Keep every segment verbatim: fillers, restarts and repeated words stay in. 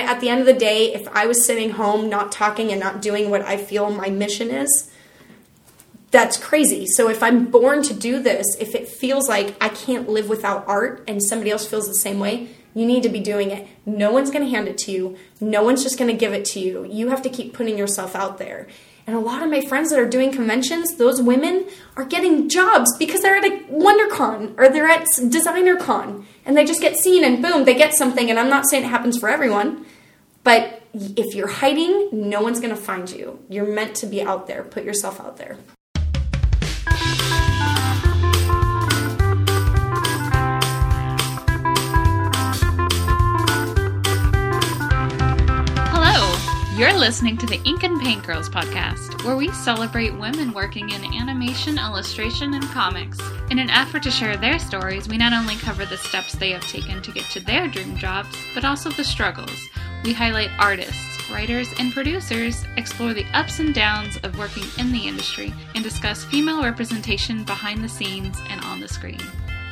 at the end of the day, if I was sitting home not talking and not doing what I feel my mission is, that's crazy. So if I'm born to do this, if it feels like I can't live without art and somebody else feels the same way, you need to be doing it. No one's going to hand it to you. No one's just going to give it to you. You have to keep putting yourself out there. And a lot of my friends that are doing conventions, those women are getting jobs because they're at a WonderCon or they're at DesignerCon and they just get seen and boom, they get something. And I'm not saying it happens for everyone, but if you're hiding, no one's going to find you. You're meant to be out there. Put yourself out there. You're listening to the Ink and Paint Girls podcast, where we celebrate women working in animation, illustration, and comics. In an effort to share their stories, we not only cover the steps they have taken to get to their dream jobs, but also the struggles. We highlight artists, writers, and producers, explore the ups and downs of working in the industry, and discuss female representation behind the scenes and on the screen.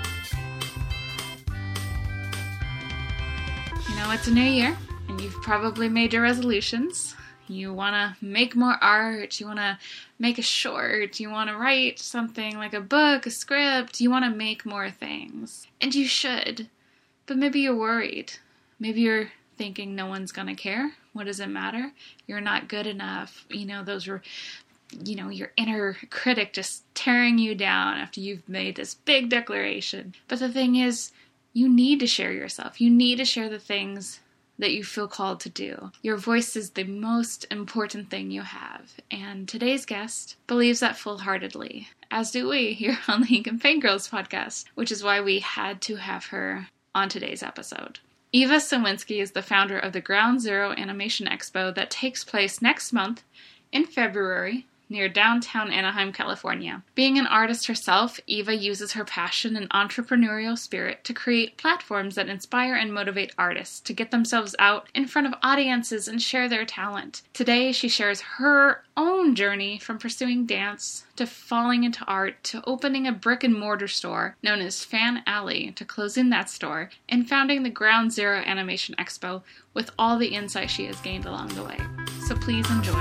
You know, it's a new year. And you've probably made your resolutions. You want to make more art. You want to make a short. You want to write something like a book, a script. You want to make more things. And you should. But maybe you're worried. Maybe you're thinking no one's going to care. What does it matter? You're not good enough. You know, those were, you know, your inner critic just tearing you down after you've made this big declaration. But the thing is, you need to share yourself. You need to share the things that you feel called to do. Your voice is the most important thing you have, and today's guest believes that full-heartedly, as do we here on the Ink and Paint Girls podcast, which is why we had to have her on today's episode. Eva Sawinski is the founder of the Ground Zero Animation Expo that takes place next month in February near downtown Anaheim, California. Being an artist herself, Eva uses her passion and entrepreneurial spirit to create platforms that inspire and motivate artists to get themselves out in front of audiences and share their talent. Today, she shares her own journey from pursuing dance to falling into art to opening a brick-and-mortar store known as Fan Alley to closing that store and founding the Ground Zero Animation Expo with all the insight she has gained along the way. So please enjoy.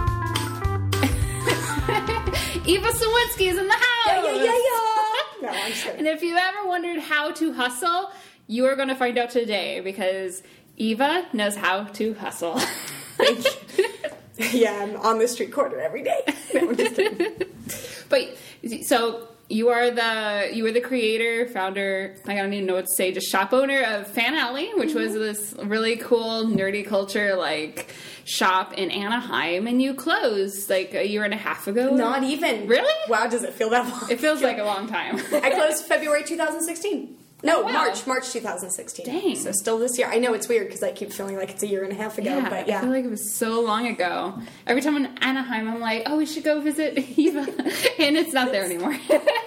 Eva Sawinski is in the house! Yeah, yeah, yeah, yeah! No, I'm sure. And if you ever wondered how to hustle, you are going to find out today because Eva knows how to hustle. Thank you. Yeah, I'm on the street corner every day. No, I'm just kidding. But, so... You are the you were the creator, founder, I don't even know what to say, just shop owner of Fan Alley, which mm-hmm. was this really cool nerdy culture like shop in Anaheim, and you closed like a year and a half ago. Not even. Really? Wow, does it feel that long? It feels like a long time. I closed February twenty sixteen. No, oh, wow. March, March twenty sixteen. Dang. So still this year. I know it's weird because I keep feeling like it's a year and a half ago, yeah, but yeah. I feel like it was so long ago. Every time in Anaheim, I'm like, oh, we should go visit Eva. And it's not there anymore.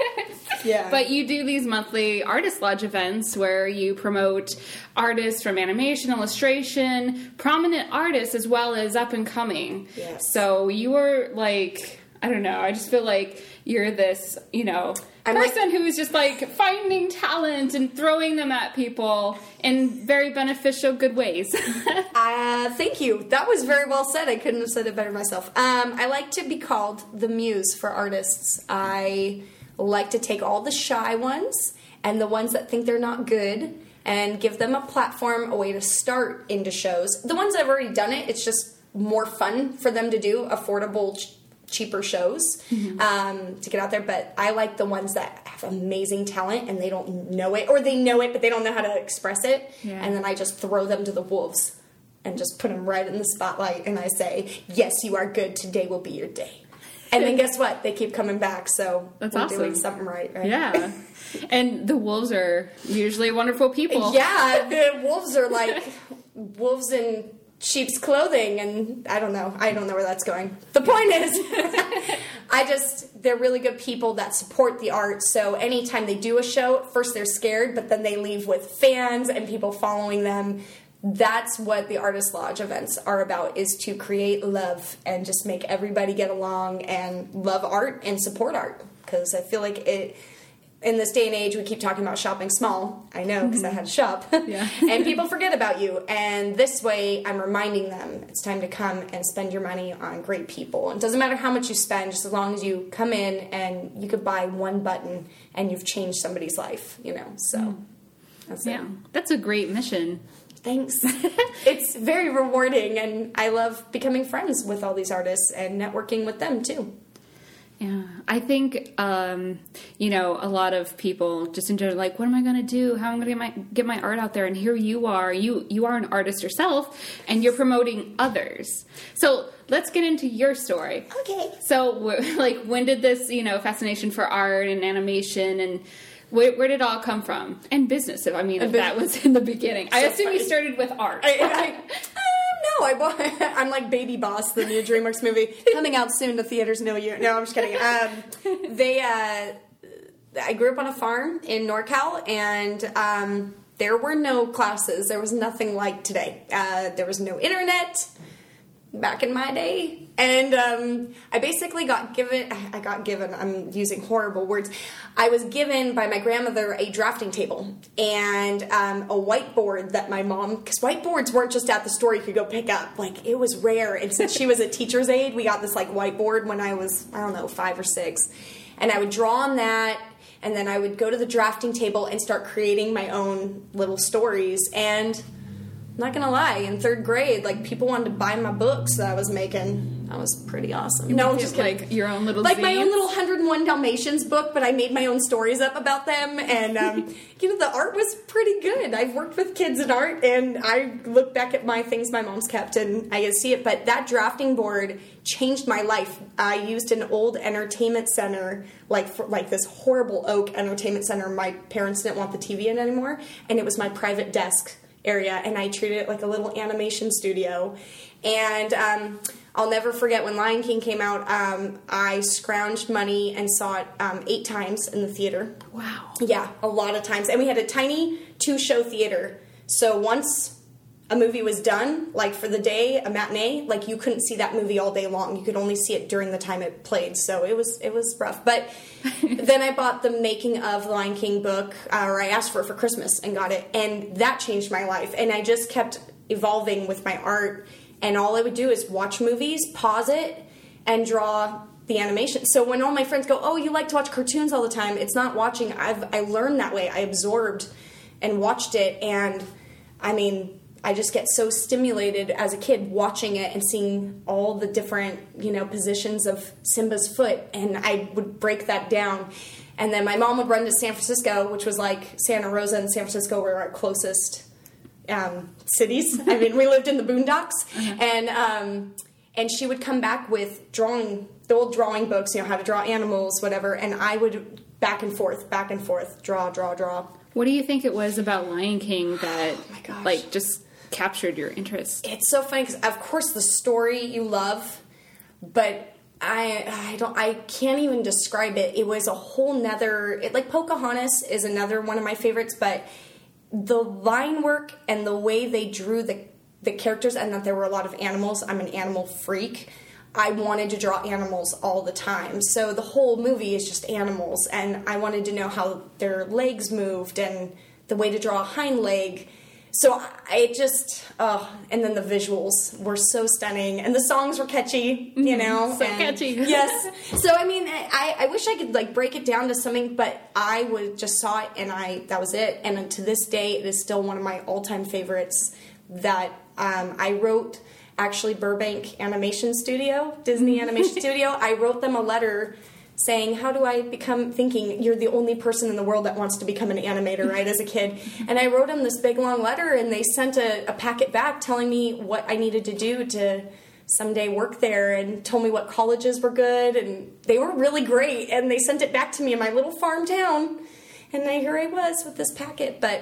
Yeah. But you do these monthly Artist Lodge events where you promote artists from animation, illustration, prominent artists, as well as up and coming. Yes. So you are like, I don't know, I just feel like you're this, you know, I'm person like, who is just like finding talent and throwing them at people in very beneficial, good ways. uh, thank you. That was very well said. I couldn't have said it better myself. Um, I like to be called the muse for artists. I like to take all the shy ones and the ones that think they're not good and give them a platform, a way to start into shows. The ones that have already done it, it's just more fun for them to do, affordable, ch- cheaper shows mm-hmm. um, to get out there. But I like the ones that have amazing talent and they don't know it, or they know it, but they don't know how to express it. Yeah. And then I just throw them to the wolves and just put them right in the spotlight. And I say, yes, you are good. Today will be your day. And then guess what? They keep coming back, so That's we're awesome. doing something right, right? Yeah. And the wolves are usually wonderful people. Yeah, the wolves are like wolves in sheep's clothing, and I don't know. I don't know where that's going. The point is, I just, they're really good people that support the art, so anytime they do a show, at first they're scared, but then they leave with fans and people following them. That's what the Artist Lodge events are about, is to create love and just make everybody get along and love art and support art. Because I feel like it, in this day and age, we keep talking about shopping small. I know, because I had to shop. Yeah. And people forget about you. And this way, I'm reminding them it's time to come and spend your money on great people. It doesn't matter how much you spend, just as long as you come in and you could buy one button and you've changed somebody's life, you know. So, mm. that's yeah. it. That's a great mission. Thanks. It's very rewarding, and I love becoming friends with all these artists and networking with them, too. Yeah, I think, um, you know, a lot of people just in general, like, what am I going to do? How am I going to get my, get my art out there? And here you are, you, you are an artist yourself, and you're promoting others. So let's get into your story. Okay. So, like, when did this, you know, fascination for art and animation and where, where did it all come from? And business, if I mean, if that was in the beginning. I So assume funny. you started with art. I, I, um, no, I bought, I'm like Baby Boss, the new DreamWorks movie, coming out soon to theaters no year. No, I'm just kidding. Um, they, uh, I grew up on a farm in NorCal, and um, there were no classes. There was nothing like today. Uh, there was no internet back in my day. And um, I basically got given, I got given, I'm using horrible words. I was given by my grandmother a drafting table and um, a whiteboard that my mom, because whiteboards weren't just at the store you could go pick up. Like, it was rare. And since she was a teacher's aide, we got this, like, whiteboard when I was, I don't know, five or six. And I would draw on that, and then I would go to the drafting table and start creating my own little stories. And I'm not gonna lie, in third grade, like, people wanted to buy my books that I was making. That was pretty awesome. You no, I'm make just it, kidding. like your own little like my zines? own little one hundred and one Dalmatians book, but I made my own stories up about them, and um, you know, the art was pretty good. I've worked with kids in art, and I look back at my things my mom's kept, and I see it. But that drafting board changed my life. I used an old entertainment center, like for, like this horrible oak entertainment center. My parents didn't want the T V in anymore, and it was my private desk area, and I treated it like a little animation studio. And um, I'll never forget when Lion King came out, um, I scrounged money and saw it um, eight times in the theater. Wow. Yeah, a lot of times. And we had a tiny two-show theater. So once a movie was done, like for the day, a matinee, like you couldn't see that movie all day long. You could only see it during the time it played. So it was it was rough. But then I bought the Making of Lion King book, uh, or I asked for it for Christmas and got it. And that changed my life. And I just kept evolving with my art. And all I would do is watch movies, pause it, and draw the animation. So when all my friends go, oh, you like to watch cartoons all the time, it's not watching. I've I learned that way. I absorbed and watched it. And, I mean, I just get so stimulated as a kid watching it and seeing all the different, you know, positions of Simba's foot. And I would break that down. And then my mom would run to San Francisco, which was like Santa Rosa and San Francisco were our closest Um, cities. I mean, we lived in the boondocks, uh-huh. and um, and she would come back with drawing, the old drawing books, you know, how to draw animals, whatever, and I would back and forth, back and forth, draw, draw, draw. What do you think it was about Lion King that, oh my gosh. like, just captured your interest? It's so funny because, of course, the story you love, but I I don't I can't even describe it. It was a whole nother. It, like Pocahontas is another one of my favorites, but the line work and the way they drew the the characters, and that there were a lot of animals. I'm an animal freak. I wanted to draw animals all the time. So the whole movie is just animals, and I wanted to know how their legs moved and the way to draw a hind leg. So I just, oh, and then the visuals were so stunning, and the songs were catchy, you know. So and, catchy. Yes. So, I mean, I, I wish I could, like, break it down to something, but I would just saw it, and I that was it. And to this day, it is still one of my all-time favorites that um, I wrote, actually, Burbank Animation Studio, Disney Animation Studio. I wrote them a letter saying, how do I become, thinking you're the only person in the world that wants to become an animator, right, as a kid. And I wrote them this big, long letter, and they sent a, a packet back telling me what I needed to do to someday work there, and told me what colleges were good, and they were really great. And they sent it back to me in my little farm town, and I, here I was with this packet. But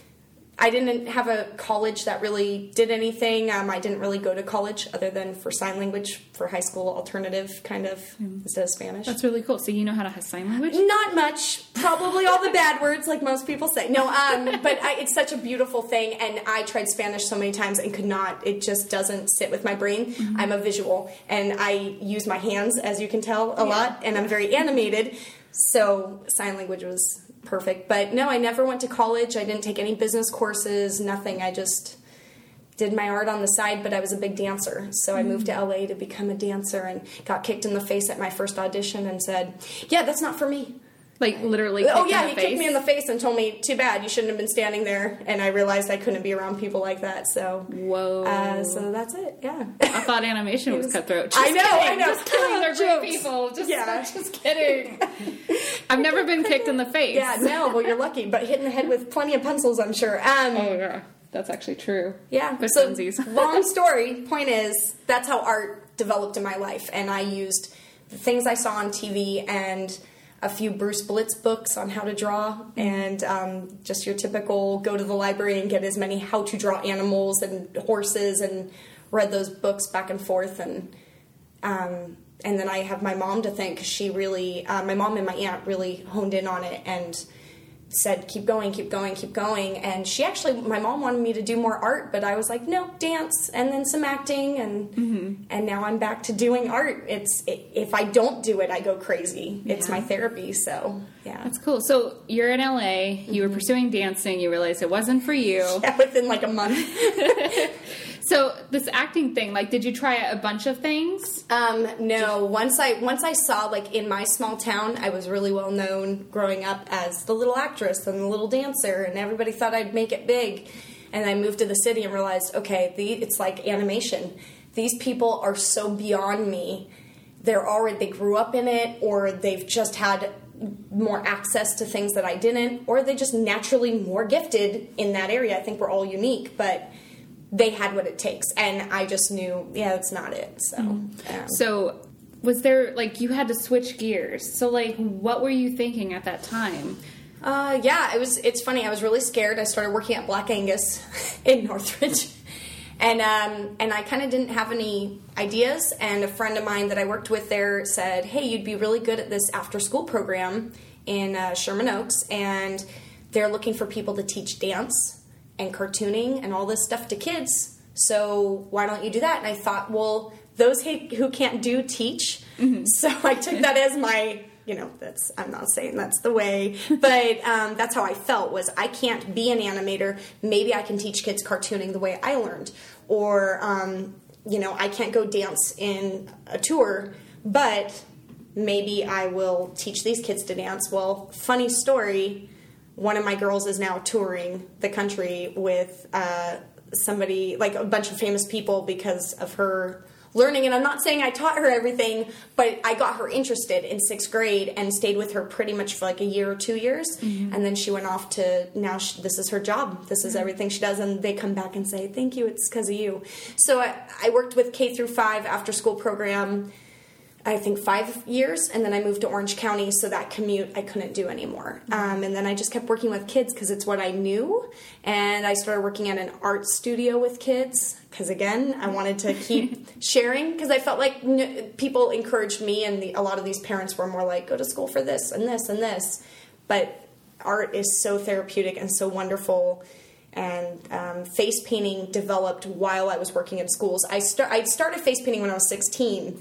I didn't have a college that really did anything. Um, I didn't really go to college other than for sign language, for high school alternative, kind of, mm. instead of Spanish. That's really cool. So you know how to sign language? Not much. Probably all the bad words, like most people say. No, um, but I, it's such a beautiful thing, and I tried Spanish so many times and could not. It just doesn't sit with my brain. Mm-hmm. I'm a visual, and I use my hands, as you can tell, a yeah. lot, and I'm very animated. So sign language was perfect. But no, I never went to college. I didn't take any business courses, nothing. I just did my art on the side, but I was a big dancer. So I moved to L A to become a dancer and got kicked in the face at my first audition and said, yeah, that's not for me. Like, literally Oh, kicked yeah, in the he face? kicked me in the face and told me, too bad, you shouldn't have been standing there. And I realized I couldn't be around people like that. So, Whoa. uh, so that's it, yeah. I thought animation was, was- cutthroat. Just I know, kidding. I know. Just kidding, they're great Jokes. people. Just, Yeah. just kidding. I've never been kicked in the face. Yeah, no, well, you're lucky, but hit in the head with plenty of pencils, I'm sure. Um, Oh, yeah. That's actually true. Yeah. With So, funsies. long story, point is, that's how art developed in my life. And I used the things I saw on T V and a few Bruce Blitz books on how to draw, and um, just your typical go to the library and get as many how to draw animals and horses, and read those books back and forth. And um, and then I have my mom to thank, 'cause she really, uh, my mom and my aunt really honed in on it and said, keep going, keep going, keep going. And she actually, my mom wanted me to do more art, but I was like, no, dance, and then some acting, and mm-hmm. and now I'm back to doing art. It's it, if I don't do it, I go crazy. It's Yeah. my therapy, so yeah. That's cool. So you're in L A, you were pursuing dancing, you realized it wasn't for you. Yeah, within like a month. So this acting thing, like, did you try a bunch of things? Um, no, once I once I saw, like, in my small town, I was really well known growing up as the little actress and the little dancer, and everybody thought I'd make it big. And I moved to the city and realized, okay, the, it's like animation. These people are so beyond me. They're already, they grew up in it, or they've just had more access to things that I didn't, or they just naturally more gifted in that area. I think we're all unique, but they had what it takes, and I just knew, yeah, that's not it. So, um, So was there, like, you had to switch gears. So, like, what were you thinking at that time? uh, yeah, it was. It's funny. I was really scared. I started working at Black Angus in Northridge, and um, and I kind of didn't have any ideas. And a friend of mine that I worked with there said, "Hey, you'd be really good at this after-school program in uh, Sherman Oaks, and they're looking for people to teach dance and cartooning and all this stuff to kids, so why don't you do that?" And I thought, well, those who can't do teach. Mm-hmm. So I took that as my, you know, that's, I'm not saying that's the way, but um, that's how I felt, was I can't be an animator. Maybe I can teach kids cartooning the way I learned. Or, um, you know, I can't go dance in a tour, but maybe I will teach these kids to dance. Well, funny story, one of my girls is now touring the country with uh, somebody, like a bunch of famous people, because of her learning. And I'm not saying I taught her everything, but I got her interested in sixth grade and stayed with her pretty much for like a year or two years. Mm-hmm. And then she went off to, now she, this is her job. This is mm-hmm. everything she does. And they come back and say, thank you, it's because of you. So I, I worked with K through five after school program, I think five years, and then I moved to Orange County, so that commute I couldn't do anymore. Mm-hmm. Um, and then I just kept working with kids because it's what I knew, and I started working at an art studio with kids because, again, I wanted to keep sharing, because I felt like n- people encouraged me, and the, a lot of these parents were more like, go to school for this and this and this, but art is so therapeutic and so wonderful. And um, face painting developed while I was working in schools. I, start, I started face painting when I was sixteen,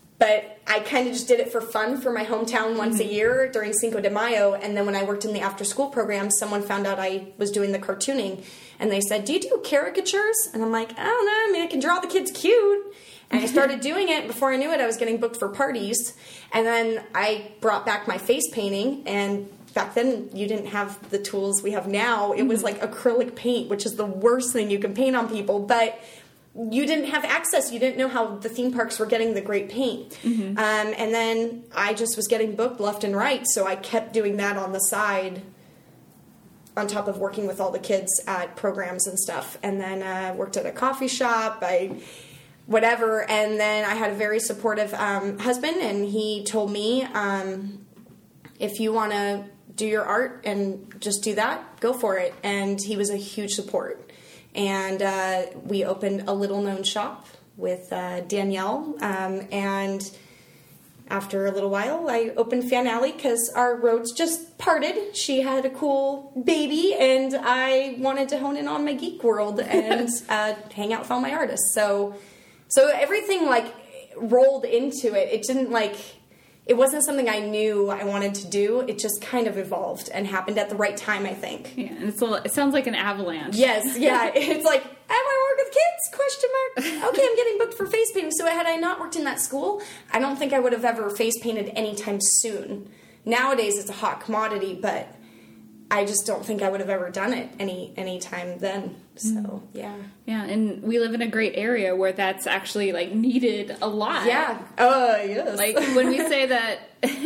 but I kind of just did it for fun for my hometown once mm-hmm. a year during Cinco de Mayo. And then when I worked in the after-school program, someone found out I was doing the cartooning. And they said, do you do caricatures? And I'm like, I don't know. I mean, I can draw the kids cute. And I started doing it. Before I knew it, I was getting booked for parties. And then I brought back my face painting. And back then, you didn't have the tools we have now. It mm-hmm. was like acrylic paint, which is the worst thing you can paint on people. But you didn't have access. You didn't know how the theme parks were getting the great paint. Mm-hmm. Um, and then I just was getting booked left and right, so I kept doing that on the side on top of working with all the kids at programs and stuff. And then I uh, worked at a coffee shop, I whatever, and then I had a very supportive um, husband, and he told me, um, if you want to do your art and just do that, go for it. And he was a huge support. And uh, we opened a little-known shop with uh, Danielle. Um, and after a little while, I opened Fan Alley because our roads just parted. She had a cool baby, and I wanted to hone in on my geek world and uh, hang out with all my artists. So, so everything, like, rolled into it. It didn't, like... it wasn't something I knew I wanted to do. It just kind of evolved and happened at the right time, I think. Yeah, and it's a, it sounds like an avalanche. Yes, yeah. It's like, am I work with kids? Question mark. Okay, I'm getting booked for face painting. So had I not worked in that school, I don't think I would have ever face painted anytime soon. Nowadays, it's a hot commodity, but I just don't think I would have ever done it any any time then. So, yeah. Yeah, and we live in a great area where that's actually, like, needed a lot. Yeah. Oh, uh, yes. Like, when we say that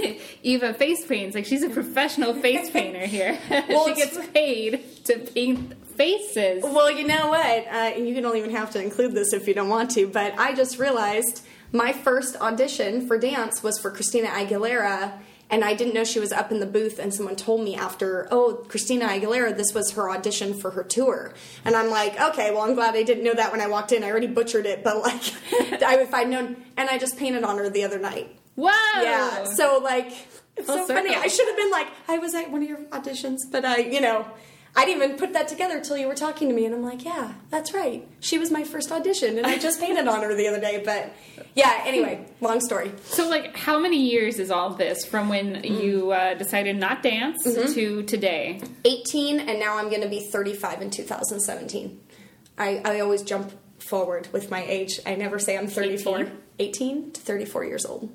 Eva face paints, like, she's a professional face painter here. Well, she gets paid to paint faces. Well, you know what? Uh, you don't even have to include this if you don't want to, but I just realized my first audition for dance was for Christina Aguilera. And I didn't know she was up in the booth, and someone told me after, oh, Christina Aguilera, this was her audition for her tour. And I'm like, okay, well, I'm glad I didn't know that when I walked in. I already butchered it, but, like, I, if I'd known. And I just painted on her the other night. Wow! Yeah, so, like, it's Full so circle. funny. I should have been like, I was at one of your auditions, but I, you know, I didn't even put that together until you were talking to me, and I'm like, yeah, that's right. She was my first audition, and I just painted on her the other day, but, yeah, anyway, long story. So, like, how many years is all of this from when mm. you uh, decided not dance mm-hmm. to today? eighteen, and now I'm going to be thirty-five in two thousand seventeen. I, I always jump forward with my age. I never say I'm thirty-four. eighteen, eighteen to thirty-four years old.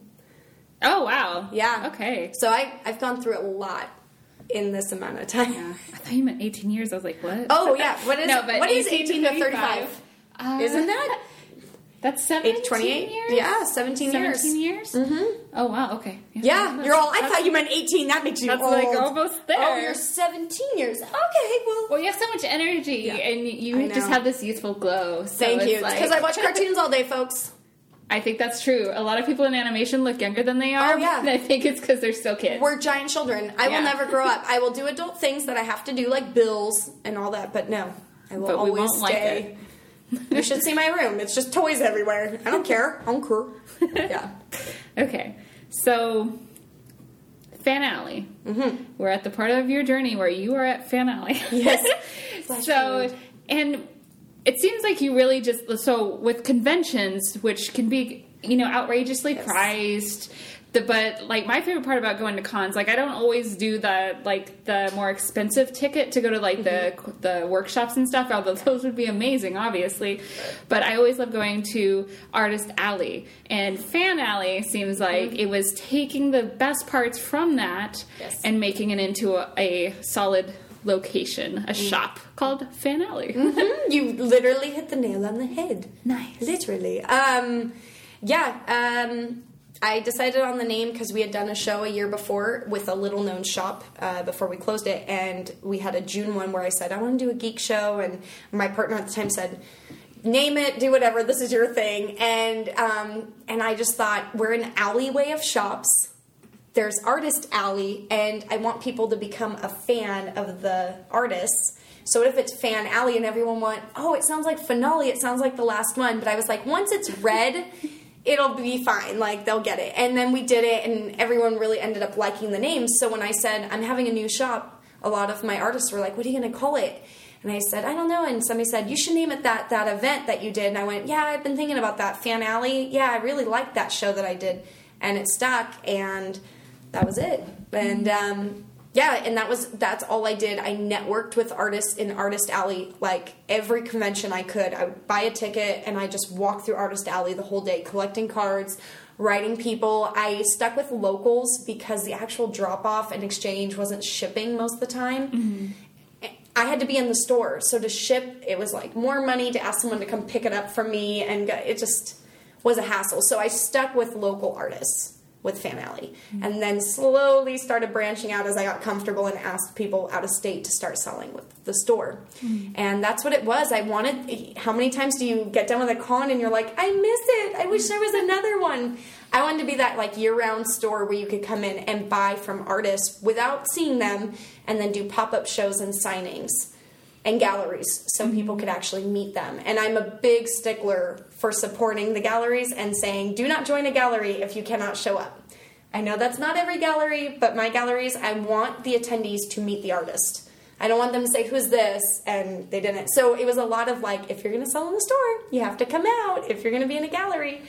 Oh, wow. Yeah. Okay. So I, I've gone through a lot in this amount of time. Yeah. I thought you meant eighteen years. I was like, what? Oh, yeah. What is, no, but what is eighteen to thirty-five? Uh, Isn't that? That's seventeen twenty-eight years? Yeah, seventeen years. seventeen years? Mm-hmm. Oh, wow. Okay. Yeah, yeah you're all, I thought you meant eighteen. That makes you that's old. That's like almost there. Oh, you're seventeen years. Okay, well. Well, you have so much energy, yeah. and you just have this youthful glow. So Thank you. Because like, I watch cartoons all day, folks. I think that's true. A lot of people in animation look younger than they are. Oh, yeah. And I think it's because they're still kids. We're giant children. I yeah. will never grow up. I will do adult things that I have to do, like bills and all that, but no. I will but always we won't stay. Like it. You should see my room. It's just toys everywhere. I don't care. I don't care. Yeah. Okay. So, Fan Alley. Mm-hmm. We're at the part of your journey where you are at Fan Alley. Yes. So, and it seems like you really just, so with conventions, which can be, you know, outrageously yes. priced, the, but, like, my favorite part about going to cons, like, I don't always do the, like, the more expensive ticket to go to, like, mm-hmm. the the workshops and stuff, although those would be amazing, obviously, but I always love going to Artist Alley, and Fan Alley seems like mm-hmm. it was taking the best parts from that yes. and making it into a, a solid location, a mm-hmm. shop called Fan Alley. Mm-hmm. You literally hit the nail on the head. Nice. Literally. Um, yeah, um... I decided on the name because we had done a show a year before with a little-known shop uh, before we closed it, and we had a June one where I said, I want to do a geek show, and my partner at the time said, name it, do whatever, this is your thing, and um, and I just thought, we're an alleyway of shops, there's Artist Alley, and I want people to become a fan of the artists. So what if it's Fan Alley and everyone went, oh, it sounds like Finale, it sounds like the last one, but I was like, once it's red... it'll be fine, like, they'll get it. And then we did it, and everyone really ended up liking the name. So when I said, I'm having a new shop, a lot of my artists were like, what are you going to call it? And I said, I don't know. And somebody said, you should name it that that event that you did. And I went, yeah, I've been thinking about that. Fan Alley? Yeah, I really liked that show that I did. And it stuck, and that was it. And, um... yeah, and that was that's all I did. I networked with artists in Artist Alley, like every convention I could. I would buy a ticket and I just walked through Artist Alley the whole day, collecting cards, writing people. I stuck with locals because the actual drop-off and exchange wasn't shipping most of the time. Mm-hmm. I had to be in the store, so to ship, it was like more money to ask someone to come pick it up from me, and it just was a hassle. So I stuck with local artists with Fan Alley, mm-hmm. and then slowly started branching out as I got comfortable and asked people out of state to start selling with the store. Mm-hmm. And that's what it was. I wanted, how many times do you get done with a con and you're like, I miss it, I wish there was another one. I wanted to be that like year-round store where you could come in and buy from artists without seeing them, and then do pop-up shows and signings and galleries so mm-hmm. people could actually meet them. And I'm a big stickler for supporting the galleries and saying, do not join a gallery if you cannot show up. I know that's not every gallery, but my galleries, I want the attendees to meet the artist. I don't want them to say, who's this? And they didn't. So it was a lot of like, if you're going to sell in the store, you have to come out. If you're going to be in a gallery,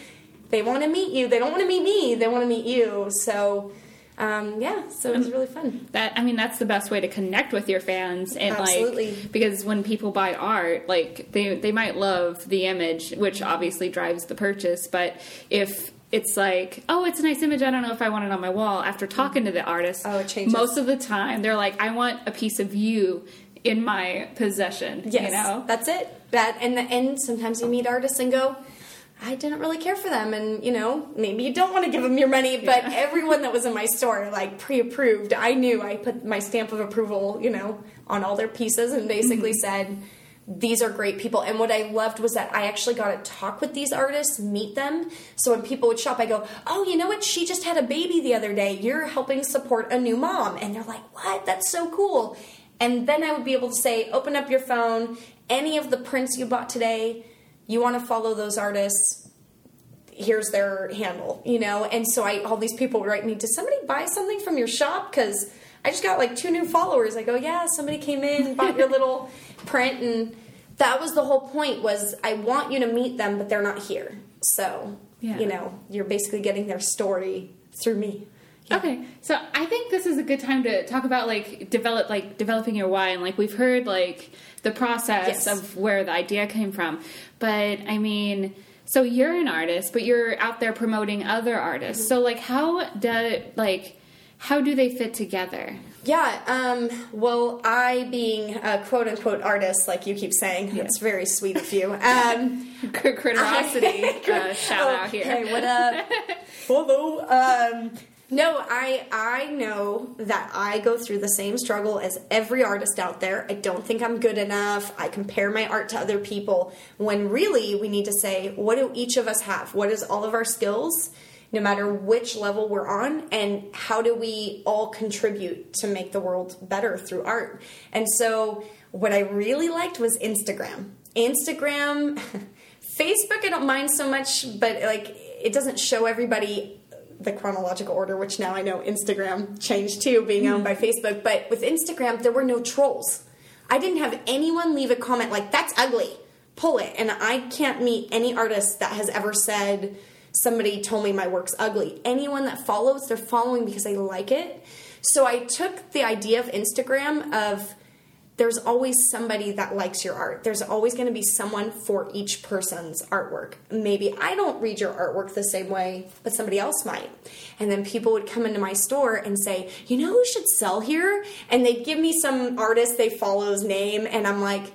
they want to meet you. They don't want to meet me. They want to meet you. So, um, yeah, so it was really fun. That I mean, that's the best way to connect with your fans, and Absolutely. like because when people buy art, like they they might love the image, which obviously drives the purchase. But if it's like, oh, it's a nice image, I don't know if I want it on my wall. After talking to the artist, oh, it changes. Most of the time, they're like, I want a piece of you in my possession. Yes, you know, that's it. That and the, and sometimes you meet artists and go, I didn't really care for them, and you know, maybe you don't want to give them your money, but yeah. Everyone that was in my store, like pre-approved, I knew I put my stamp of approval, you know, on all their pieces, and basically mm-hmm. said, these are great people. And what I loved was that I actually got to talk with these artists, meet them. So when people would shop, I go, oh, you know what? She just had a baby the other day. You're helping support a new mom. And they're like, what? That's so cool. And then I would be able to say, open up your phone. Any of the prints you bought today, you want to follow those artists, here's their handle, you know? And so I, all these people would write me, did somebody buy something from your shop? Because I just got like two new followers. I go, yeah, somebody came in and bought your little print, and that was the whole point, was I want you to meet them, but they're not here. So, yeah. You know, you're basically getting their story through me. Yeah. Okay, so I think this is a good time to talk about like develop like developing your why, and like we've heard like the process yes. of where the idea came from. But I mean, so you're an artist, but you're out there promoting other artists. Mm-hmm. So like how do like how do they fit together? Yeah, um, well, I being a quote-unquote artist, like you keep saying, yeah. That's very sweet of you. Um, Critterosity uh, shout oh, out here. Hey, what up? Hello. Um, no, I I know that I go through the same struggle as every artist out there. I don't think I'm good enough. I compare my art to other people, when really we need to say, what do each of us have? What is all of our skills? No matter which level we're on, and how do we all contribute to make the world better through art? And so what I really liked was Instagram. Instagram, Facebook I don't mind so much, but like it doesn't show everybody the chronological order, which now I know Instagram changed too, being owned by Facebook. But with Instagram, there were no trolls. I didn't have anyone leave a comment like, that's ugly, pull it. And I can't meet any artist that has ever said, somebody told me my work's ugly. Anyone that follows, they're following because they like it. So I took the idea of Instagram of there's always somebody that likes your art. There's always going to be someone for each person's artwork. Maybe I don't read your artwork the same way, but somebody else might. And then people would come into my store and say, you know who should sell here? And they'd give me some artist they follow's name, and I'm like,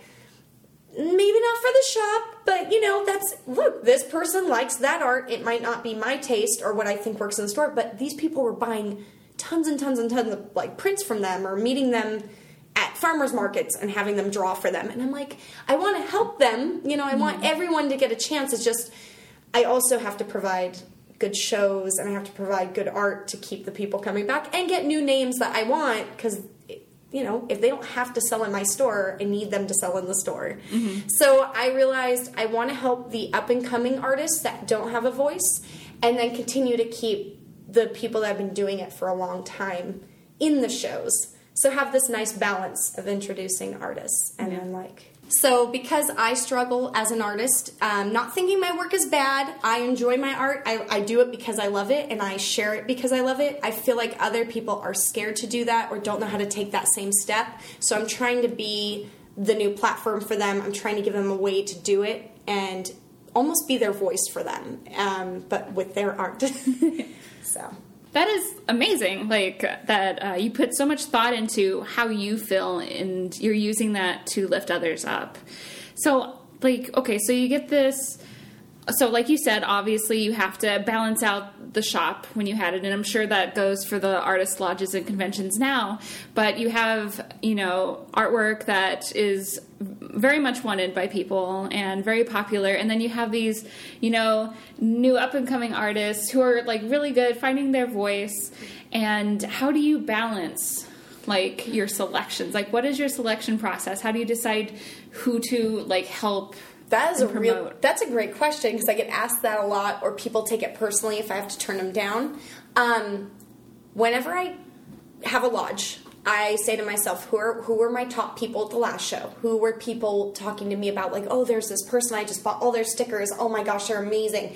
maybe not for the shop, but, you know, that's, look, this person likes that art. It might not be my taste or what I think works in the store, but these people were buying tons and tons and tons of, like, prints from them or meeting them at farmers markets and having them draw for them. And I'm like, I want to help them. You know, I want everyone to get a chance. It's just, I also have to provide good shows, and I have to provide good art to keep the people coming back and get new names that I want, because you know, if they don't have to sell in my store, I need them to sell in the store. Mm-hmm. So I realized I want to help the up-and-coming artists that don't have a voice, and then continue to keep the people that have been doing it for a long time in the shows. So have this nice balance of introducing artists. And yeah. then like... So because I struggle as an artist, um, not thinking my work is bad, I enjoy my art, I, I do it because I love it, and I share it because I love it. I feel like other people are scared to do that or don't know how to take that same step. So I'm trying to be the new platform for them. I'm trying to give them a way to do it and almost be their voice for them, um, but with their art. So... That is amazing, like, that uh, you put so much thought into how you feel, and you're using that to lift others up. So, like, okay, so you get this... So, like you said, obviously you have to balance out the shop when you had it, and I'm sure that goes for the artist lodges and conventions now. But you have, you know, artwork that is very much wanted by people and very popular, and then you have these, you know, new up-and-coming artists who are, like, really good, finding their voice. And how do you balance, like, your selections? Like, what is your selection process? How do you decide who to, like, help? That is a real, that's a great question, because I get asked that a lot, or people take it personally if I have to turn them down. Um, whenever I have a lodge, I say to myself, who are who were my top people at the last show? Who were people talking to me about, like, oh, there's this person, I just bought all their stickers, oh my gosh, they're amazing.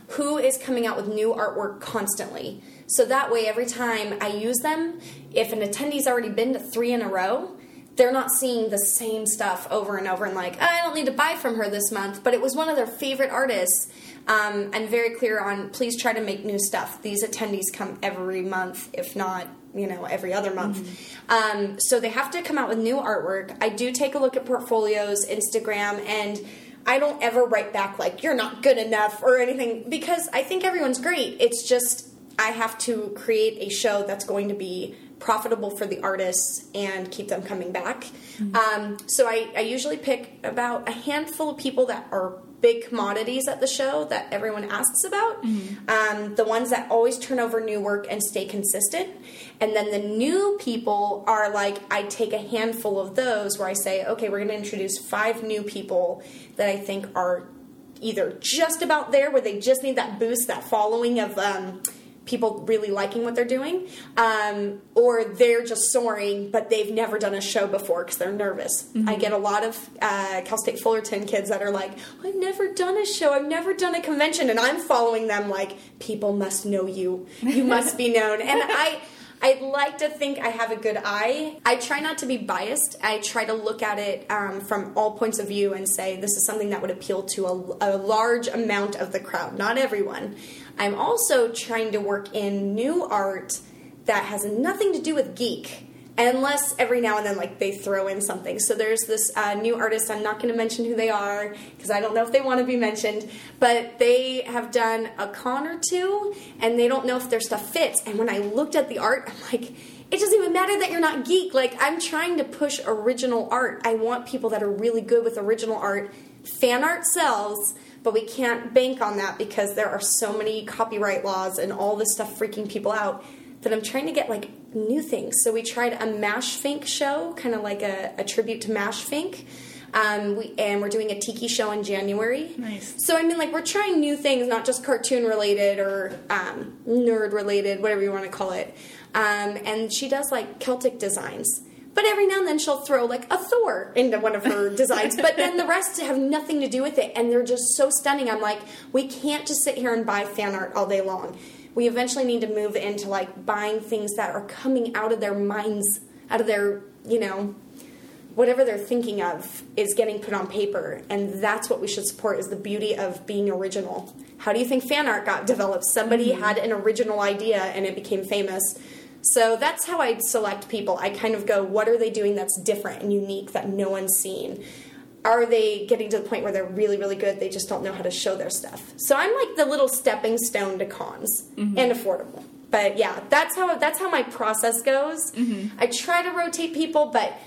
who is coming out with new artwork constantly. So that way, every time I use them, if an attendee's already been to three in a row, they're not seeing the same stuff over and over and like, oh, I don't need to buy from her this month, but it was one of their favorite artists. Um, I'm very clear on, please try to make new stuff. These attendees come every month, if not, you know, every other month. Mm-hmm. Um, so they have to come out with new artwork. I do take a look at portfolios, Instagram, and I don't ever write back like, you're not good enough or anything, because I think everyone's great. It's just, I have to create a show that's going to be profitable for the artists and keep them coming back. Mm-hmm. Um, so I, I usually pick about a handful of people that are big commodities at the show that everyone asks about. Mm-hmm. Um, the ones that always turn over new work and stay consistent. And then the new people are like, I take a handful of those where I say, okay, we're going to introduce five new people that I think are either just about there, where they just need that boost, that following of um, people really liking what they're doing, um, or they're just soaring, but they've never done a show before because they're nervous. Mm-hmm. I get a lot of uh, Cal State Fullerton kids that are like, I've never done a show, I've never done a convention, and I'm following them like, people must know you. You must be known. And I... I'd like to think I have a good eye. I try not to be biased. I try to look at it um, from all points of view and say this is something that would appeal to a, a large amount of the crowd, not everyone. I'm also trying to work in new art that has nothing to do with geek, unless every now and then like they throw in something. So there's this uh, new artist, I'm not going to mention who they are because I don't know if they want to be mentioned, but they have done a con or two and they don't know if their stuff fits. And when I looked at the art, I'm like, it doesn't even matter that you're not geek. Like, I'm trying to push original art. I want people that are really good with original art. Fan art sells, but we can't bank on that because there are so many copyright laws and all this stuff freaking people out that I'm trying to get like new things. So we tried a Mash Fink show, kind of like a, a tribute to Mash Fink. Um, we, and we're doing a tiki show in January. Nice. So I mean, like, we're trying new things, not just cartoon related or um, nerd related, whatever you want to call it. Um, and she does like Celtic designs. But every now and then she'll throw like a Thor into one of her designs. But then the rest have nothing to do with it. And they're just so stunning. I'm like, we can't just sit here and buy fan art all day long. We eventually need to move into like buying things that are coming out of their minds, out of their, you know, whatever they're thinking of is getting put on paper. And that's what we should support, is the beauty of being original. How do you think fan art got developed? Somebody mm-hmm. had an original idea and it became famous. So that's how I select people. I kind of go, what are they doing that's different and unique that no one's seen? Are they getting to the point where they're really, really good, they just don't know how to show their stuff? So I'm like the little stepping stone to cons, mm-hmm. and affordable. But yeah, that's how that's how my process goes. Mm-hmm. I try to rotate people, but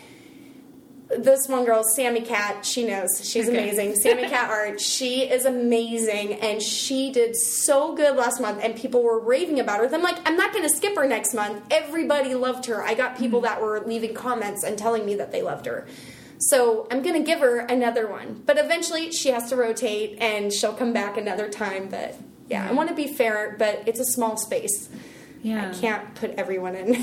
this one girl, Sammy Cat, she knows. She's okay. amazing. Sammy Cat Art, she is amazing, and she did so good last month, and people were raving about her. I'm like, I'm not going to skip her next month. Everybody loved her. I got people mm-hmm. that were leaving comments and telling me that they loved her. So I'm going to give her another one. But eventually she has to rotate and she'll come back another time. But yeah, I want to be fair, but it's a small space. Yeah. I can't put everyone in.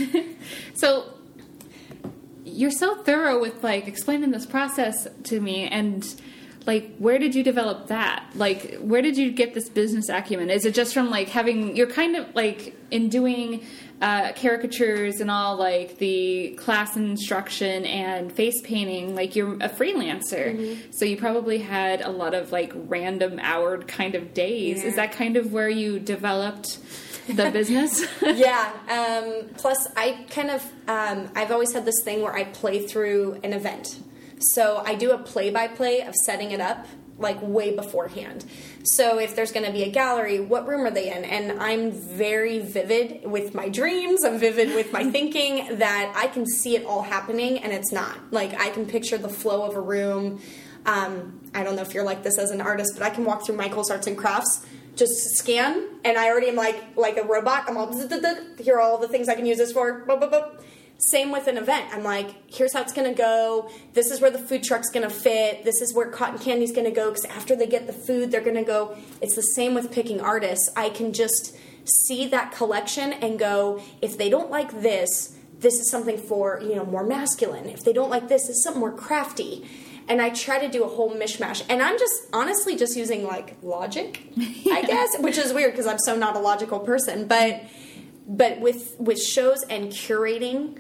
So you're so thorough with like explaining this process to me, and like, where did you develop that? Like, where did you get this business acumen? Is it just from like having, you're kind of like in doing uh, caricatures and all, like the class instruction and face painting, like you're a freelancer. Mm-hmm. So you probably had a lot of like random houred kind of days. Yeah. Is that kind of where you developed the business? Yeah. Um, plus I kind of, um, I've always had this thing where I play through an event. So I do a play-by-play of setting it up, like, way beforehand. So if there's going to be a gallery, what room are they in? And I'm very vivid with my dreams. I'm vivid with my thinking, that I can see it all happening, and it's not. Like, I can picture the flow of a room. Um, I don't know if you're like this as an artist, but I can walk through Michael's Arts and Crafts, just scan, and I already am like like a robot. I'm all, here are all the things I can use this for. Boop, boop, boop. Same with an event. I'm like, here's how it's going to go. This is where the food truck's going to fit. This is where cotton candy's going to go, because after they get the food, they're going to go. It's the same with picking artists. I can just see that collection and go, if they don't like this, this is something for, you know, more masculine. If they don't like this, it's something more crafty. and I try to do a whole mishmash. And I'm just honestly just using like logic, yeah. I guess, which is weird because I'm so not a logical person. But but with with shows and curating,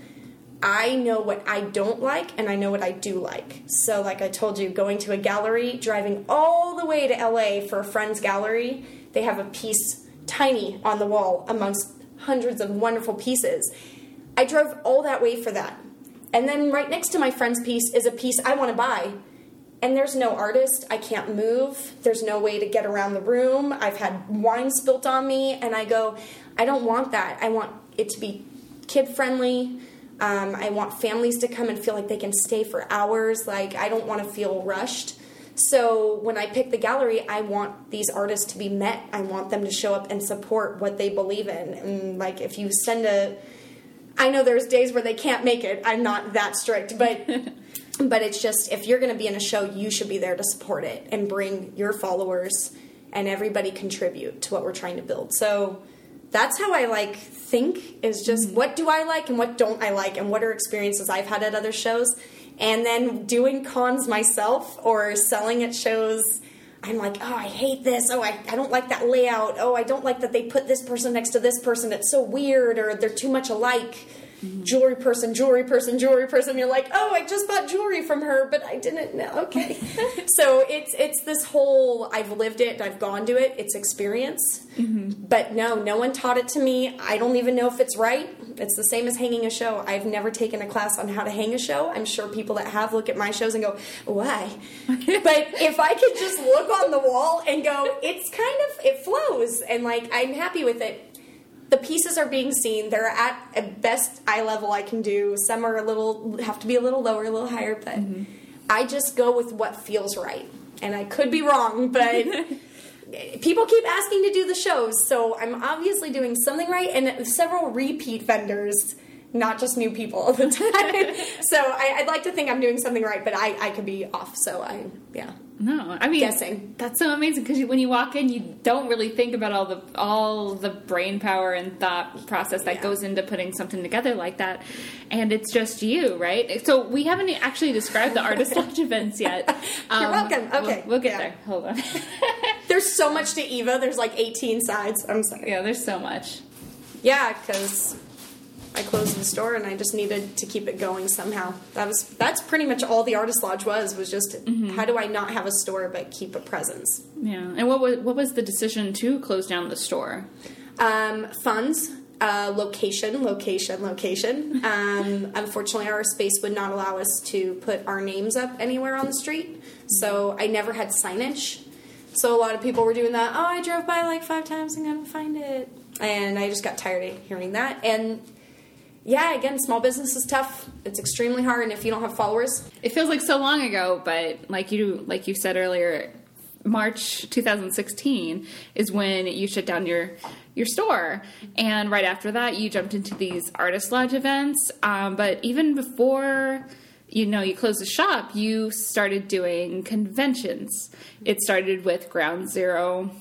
I know what I don't like and I know what I do like. So like I told you, going to a gallery, driving all the way to L A for a friend's gallery, they have a piece tiny on the wall amongst hundreds of wonderful pieces. I drove all that way for that. And then right next to my friend's piece is a piece I want to buy. And there's no artist. I can't move. There's no way to get around the room. I've had wine spilt on me. And I go, I don't want that. I want it to be kid-friendly. Um, I want families to come and feel like they can stay for hours. Like, I don't want to feel rushed. So when I pick the gallery, I want these artists to be met. I want them to show up and support what they believe in. And, like, if you send a... I know there's days where they can't make it. I'm not that strict. But but it's just, if you're going to be in a show, you should be there to support it and bring your followers and everybody contribute to what we're trying to build. So that's how I, like, think, is just mm-hmm. what do I like and what don't I like and what are experiences I've had at other shows. And then doing cons myself or selling at shows, I'm like, oh, I hate this. Oh, I, I don't like that layout. Oh, I don't like that they put this person next to this person. It's so weird, or they're too much alike. Mm-hmm. Jewelry person, jewelry person, jewelry person. You're like, oh, I just bought jewelry from her, but I didn't know. Okay. So it's it's this whole, I've lived it, I've gone to it, it's experience. Mm-hmm. But no, no one taught it to me. I don't even know if it's right. It's the same as hanging a show. I've never taken a class on how to hang a show. I'm sure people that have look at my shows and go, why? But if I could just look on the wall and go, it's kind of, it flows. And, like, I'm happy with it. The pieces are being seen. They're at a best eye level I can do. Some are a little, have to be a little lower, a little higher. But mm-hmm. I just go with what feels right. And I could be wrong, but... people keep asking to do the shows, so I'm obviously doing something right, and several repeat vendors, not just new people all the time. So I, I'd like to think I'm doing something right, but I, I could be off, so I, yeah. No, I mean, guessing. That's so amazing, because when you walk in, you don't really think about all the all the brain power and thought process that yeah. goes into putting something together like that, and it's just you, right? So we haven't actually described the Artist Lodge events yet. Um, You're welcome. Okay. We'll, we'll get yeah. there. Hold on. There's so much to Eva. There's like eighteen sides. I'm sorry. Yeah, there's so much. Yeah, because I closed the store and I just needed to keep it going somehow. That was that's pretty much all the Artist Lodge was, was just mm-hmm. how do I not have a store but keep a presence? Yeah. And what was, what was the decision to close down the store? Um, funds, uh, location, location, location. Um, unfortunately, our space would not allow us to put our names up anywhere on the street, so I never had signage. So a lot of people were doing that, oh, I drove by like five times and couldn't find it. And I just got tired of hearing that. And yeah, again, small business is tough. It's extremely hard, and if you don't have followers, it feels like so long ago. But like you, like you said earlier, March twenty sixteen is when you shut down your your store, and right after that, you jumped into these Artist Lodge events. Um, but even before, you know, you closed the shop, you started doing conventions. It started with Ground Zero.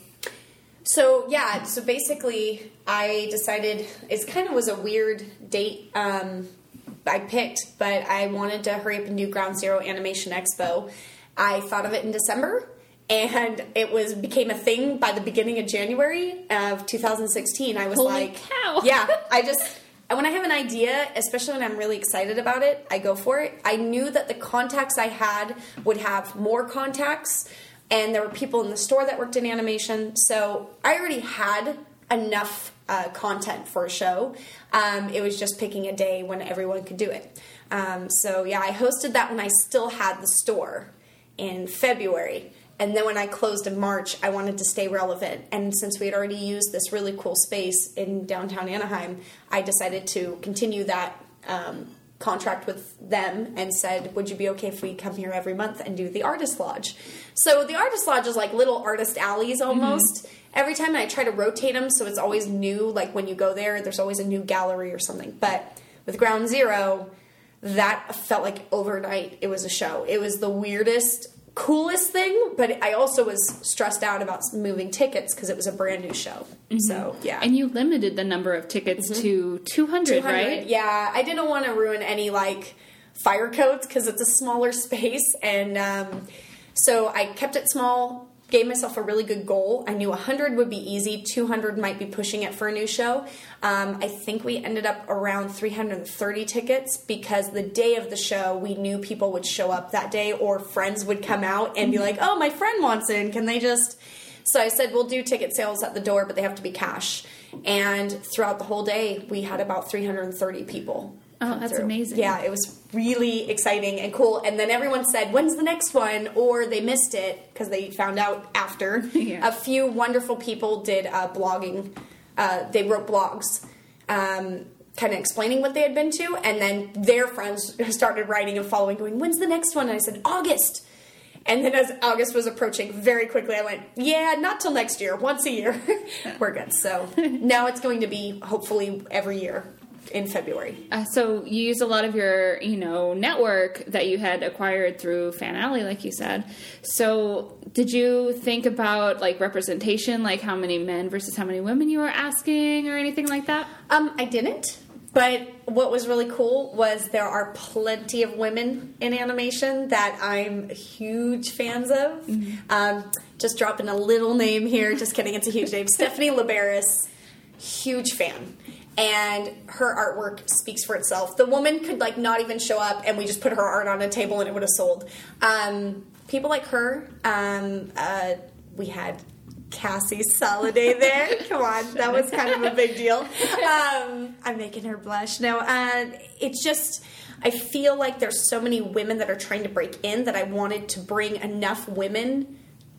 So, yeah, so basically I decided, it kind of was a weird date um, I picked, but I wanted to hurry up and do Ground Zero Animation Expo. I thought of it in December, and it was became a thing by the beginning of January of two thousand sixteen. I was Holy like, cow. yeah, I just, when I have an idea, especially when I'm really excited about it, I go for it. I knew that the contacts I had would have more contacts, and there were people in the store that worked in animation, so I already had enough uh, content for a show. Um, it was just picking a day when everyone could do it. Um, so yeah, I hosted that when I still had the store in February. And then when I closed in March, I wanted to stay relevant. And since we had already used this really cool space in downtown Anaheim, I decided to continue that um, contract with them and said, would you be okay if we come here every month and do the Artist Lodge? So the Artist Lodge is like little artist alleys almost. Mm-hmm. Every time I try to rotate them, so it's always new. Like when you go there, there's always a new gallery or something. But with Ground Zero, that felt like overnight it was a show. It was the weirdest, coolest thing, but I also was stressed out about moving tickets because it was a brand new show. Mm-hmm. So, yeah. And you limited the number of tickets mm-hmm. to two hundred, two hundred, right? Yeah. I didn't want to ruin any, like, fire codes because it's a smaller space. And um, so I kept it small, gave myself a really good goal. I knew one hundred would be easy. two hundred might be pushing it for a new show. Um, I think we ended up around three hundred thirty tickets because the day of the show, we knew people would show up that day or friends would come out and be like, oh, my friend wants in. Can they just... So I said, we'll do ticket sales at the door, but they have to be cash. And throughout the whole day, we had about three hundred thirty people. Oh, that's through. amazing. Yeah, it was really exciting and cool. And then everyone said, when's the next one? Or they missed it because they found out after. Yeah. A few wonderful people did uh, blogging. Uh, they wrote blogs um, kind of explaining what they had been to. And then their friends started writing and following, going, when's the next one? And I said, August. And then as August was approaching, very quickly I went, yeah, not till next year. Once a year. We're good. So now it's going to be hopefully every year in February. Uh, so you used a lot of your, you know, network that you had acquired through Fan Alley, like you said. So did you think about like representation, like how many men versus how many women you were asking or anything like that? Um, I didn't. But what was really cool was there are plenty of women in animation that I'm huge fans of. Mm-hmm. Um, just dropping a little name here. Just kidding. It's a huge name. Stephanie Liberis, huge fan. And her artwork speaks for itself. The woman could like not even show up and we just put her art on a table and it would have sold. Um, people like her, um, uh, we had Cassie Soliday there. Come on, that was kind of a big deal. Um, I'm making her blush. No, uh, it's just, I feel like there's so many women that are trying to break in that I wanted to bring enough women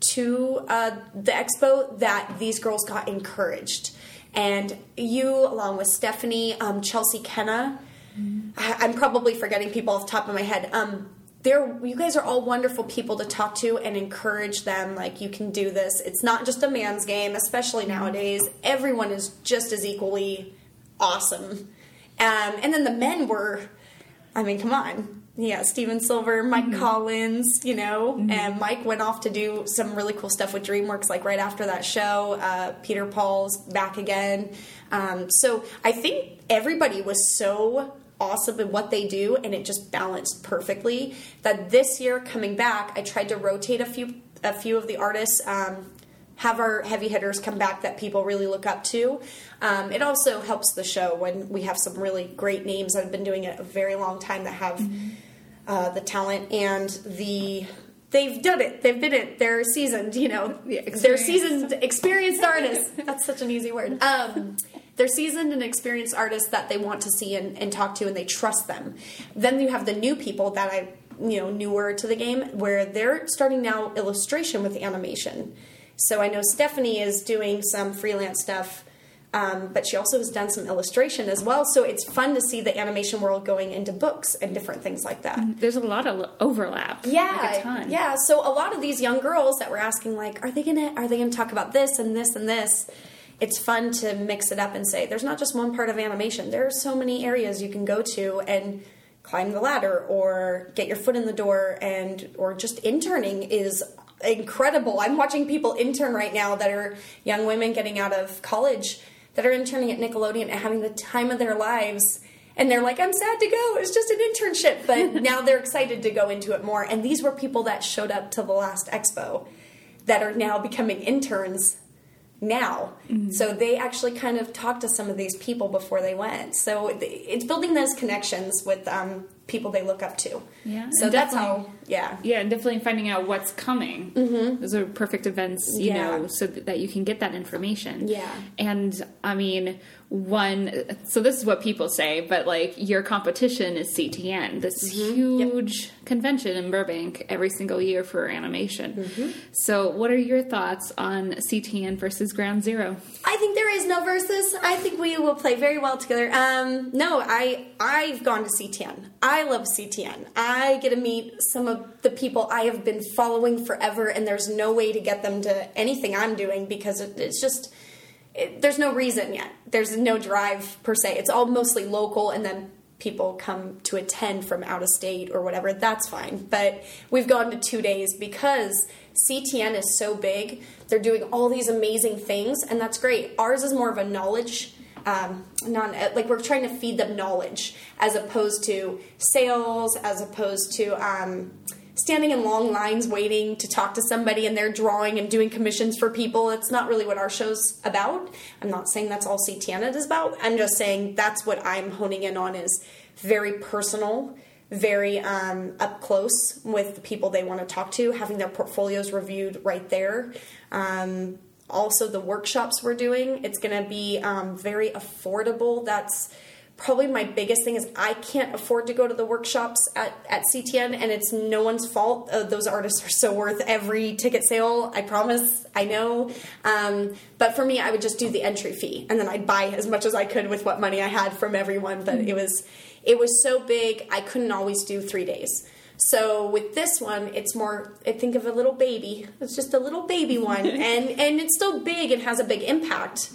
to uh, the expo that these girls got encouraged. And you, along with Stephanie, um, Chelsea Kenna, mm-hmm. I, I'm probably forgetting people off the top of my head. Um, They're, you guys are all wonderful people to talk to and encourage them. Like, you can do this. It's not just a man's game, especially nowadays. Everyone is just as equally awesome. Um, and then the men were, I mean, come on. Yeah, Steven Silver, Mike mm-hmm. Collins, you know. Mm-hmm. And Mike went off to do some really cool stuff with DreamWorks, like right after that show. Uh, Peter Paul's back again. Um, so I think everybody was so awesome in what they do, and it just balanced perfectly. That this year coming back, I tried to rotate a few a few of the artists, um, have our heavy hitters come back that people really look up to. Um, it also helps the show when we have some really great names that have been doing it a very long time that have mm-hmm. uh, the talent and the. They've done it. They've been it. They're seasoned, you know. Yeah, they're seasoned, experienced artists. That's such an easy word. Um, they're seasoned and experienced artists that they want to see and, and talk to, and they trust them. Then you have the new people that I, you know, newer to the game, where they're starting now illustration with animation. So I know Stephanie is doing some freelance stuff, um, but she also has done some illustration as well. So it's fun to see the animation world going into books and different things like that. There's a lot of overlap. Yeah, like a ton. Yeah. So a lot of these young girls that were asking, like, are they gonna are they gonna talk about this and this and this? It's fun to mix it up and say there's not just one part of animation. There are so many areas you can go to and climb the ladder or get your foot in the door, and or just interning is incredible. I'm watching people intern right now that are young women getting out of college that are interning at Nickelodeon and having the time of their lives. And they're like, I'm sad to go. It's just an internship. But now they're excited to go into it more. And these were people that showed up to the last expo that are now becoming interns now. Mm-hmm. So they actually kind of talked to some of these people before they went. So it's building those connections with um, people they look up to. Yeah. So that's how, yeah. Yeah, and definitely finding out what's coming. Mm-hmm. Those are perfect events, you yeah. know, so that you can get that information. Yeah. And, I mean, one, so this is what people say, but, like, your competition is C T N, this mm-hmm. huge yep. convention in Burbank every single year for animation. Mm-hmm. So what are your thoughts on C T N versus Ground Zero? I think there is no versus. I think we will play very well together. Um, no, I, I've gone to C T N. I love C T N. I get to meet some of the people I have been following forever, and there's no way to get them to anything I'm doing because it, it's just, it, there's no reason yet. There's no drive per se. It's all mostly local, and then people come to attend from out of state or whatever. That's fine. But we've gone to two days because C T N is so big. They're doing all these amazing things, and that's great. Ours is more of a knowledge um, non like we're trying to feed them knowledge as opposed to sales, as opposed to um, standing in long lines waiting to talk to somebody and they're drawing and doing commissions for people. It's not really what our show's about. I'm not saying that's all C T N is about. I'm just saying that's what I'm honing in on, is very personal, very um, up close with the people they want to talk to, having their portfolios reviewed right there. Um, also, the workshops we're doing, it's going to be um, very affordable. That's probably my biggest thing, is I can't afford to go to the workshops at, at C T N, and it's no one's fault. Uh, those artists are so worth every ticket sale, I promise, I know. Um, but for me, I would just do the entry fee, and then I'd buy as much as I could with what money I had from everyone. But it was it was so big, I couldn't always do three days. So with this one, it's more, I think of a little baby. It's just a little baby one, and, and it's still big and has a big impact.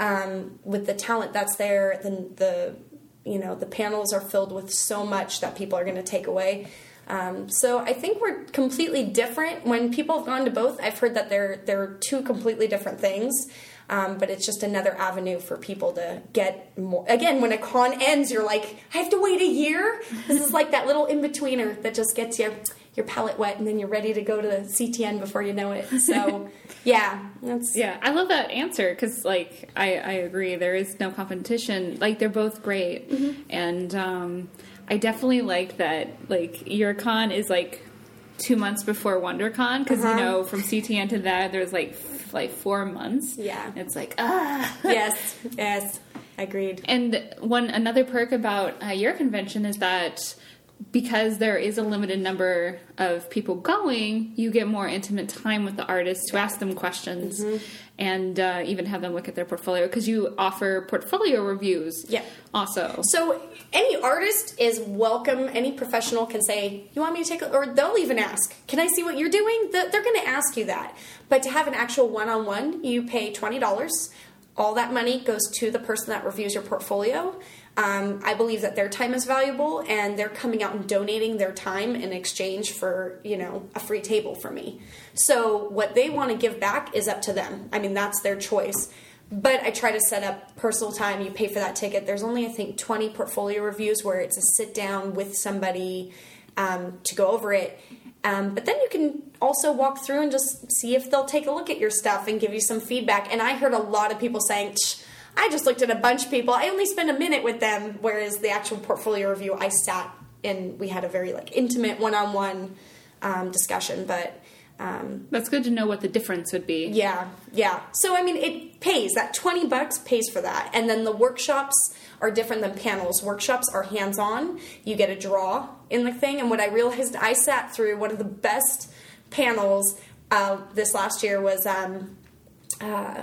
Um, with the talent that's there, the, the you know the panels are filled with so much that people are going to take away. Um, so I think we're completely different. When people have gone to both, I've heard that they're they're two completely different things. Um, but it's just another avenue for people to get more. Again, when a con ends, you're like, I have to wait a year? This is like that little in-betweener that just gets you your palate wet, and then you're ready to go to the C T N before you know it. So, yeah. That's Yeah, I love that answer, because, like, I, I agree. There is no competition. Like, they're both great. Mm-hmm. And um, I definitely like that, like, your con is, like, two months before WonderCon, because, uh-huh. you know, from C T N to that, there's, like, like four months. Yeah. It's like, ah. Yes, yes, agreed. And one another perk about uh, your convention is that because there is a limited number of people going, you get more intimate time with the artists to ask them questions, mm-hmm. and uh, even have them look at their portfolio, because you offer portfolio reviews. Yeah. Also. So any artist is welcome. Any professional can say, you want me to take a, or they'll even ask, can I see what you're doing? They're going to ask you that. But to have an actual one-on-one, you pay twenty dollars. All that money goes to the person that reviews your portfolio. Um, I believe that their time is valuable, and they're coming out and donating their time in exchange for, you know, a free table for me. So what they want to give back is up to them. I mean, that's their choice. But I try to set up personal time. You pay for that ticket. There's only, I think, twenty portfolio reviews where it's a sit down with somebody um, to go over it. Um, but then you can also walk through and just see if they'll take a look at your stuff and give you some feedback. And I heard a lot of people saying, I just looked at a bunch of people. I only spent a minute with them, whereas the actual portfolio review, I sat and we had a very like intimate one-on-one um, discussion. But um, that's good to know what the difference would be. Yeah, yeah. So I mean, it pays. That twenty bucks pays for that. And then the workshops are different than panels. Workshops are hands-on. You get a draw in the thing. And what I realized, I sat through one of the best panels uh, this last year was um, uh,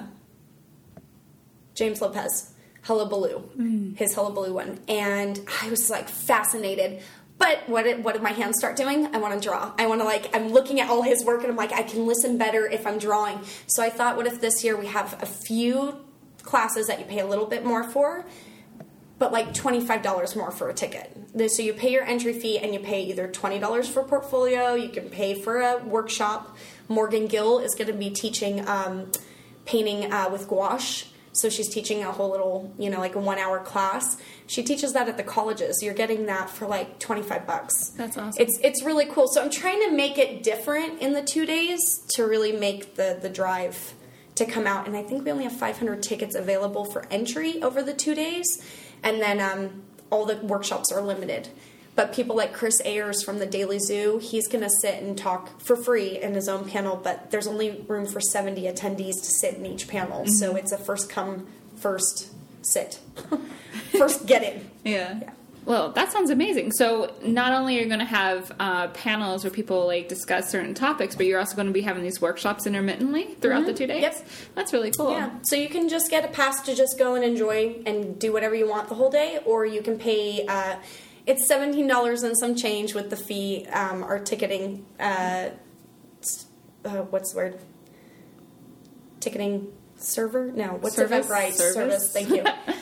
James Lopez, Hullabaloo, mm. his Hullabaloo one. And I was like fascinated. But what did, what did my hands start doing? I want to draw. I want to like, I'm looking at all his work and I'm like, I can listen better if I'm drawing. So I thought, what if this year we have a few classes that you pay a little bit more for, but like twenty-five dollars more for a ticket. So you pay your entry fee and you pay either twenty dollars for portfolio, you can pay for a workshop. Morgan Gill is going to be teaching um, painting uh, with gouache. So she's teaching a whole little, you know, like a one-hour class. She teaches that at the colleges. You're getting that for like twenty-five bucks. That's awesome. It's it's really cool. So I'm trying to make it different in the two days to really make the, the drive to come out. And I think we only have five hundred tickets available for entry over the two days. And then um, all the workshops are limited. But people like Chris Ayers from the Daily Zoo, he's going to sit and talk for free in his own panel, but there's only room for seventy attendees to sit in each panel. Mm-hmm. So it's a first come, first sit. First get in. Yeah. yeah. Well, that sounds amazing. So not only are you going to have uh, panels where people like discuss certain topics, but you're also going to be having these workshops intermittently throughout mm-hmm. the two days? Yep. That's really cool. Yeah. So you can just get a pass to just go and enjoy and do whatever you want the whole day, or you can pay... Uh, It's seventeen dollars and some change with the fee. Um, our ticketing, uh, uh, what's the word? Ticketing server? No, what's service? Eventbrite service? service? Thank you.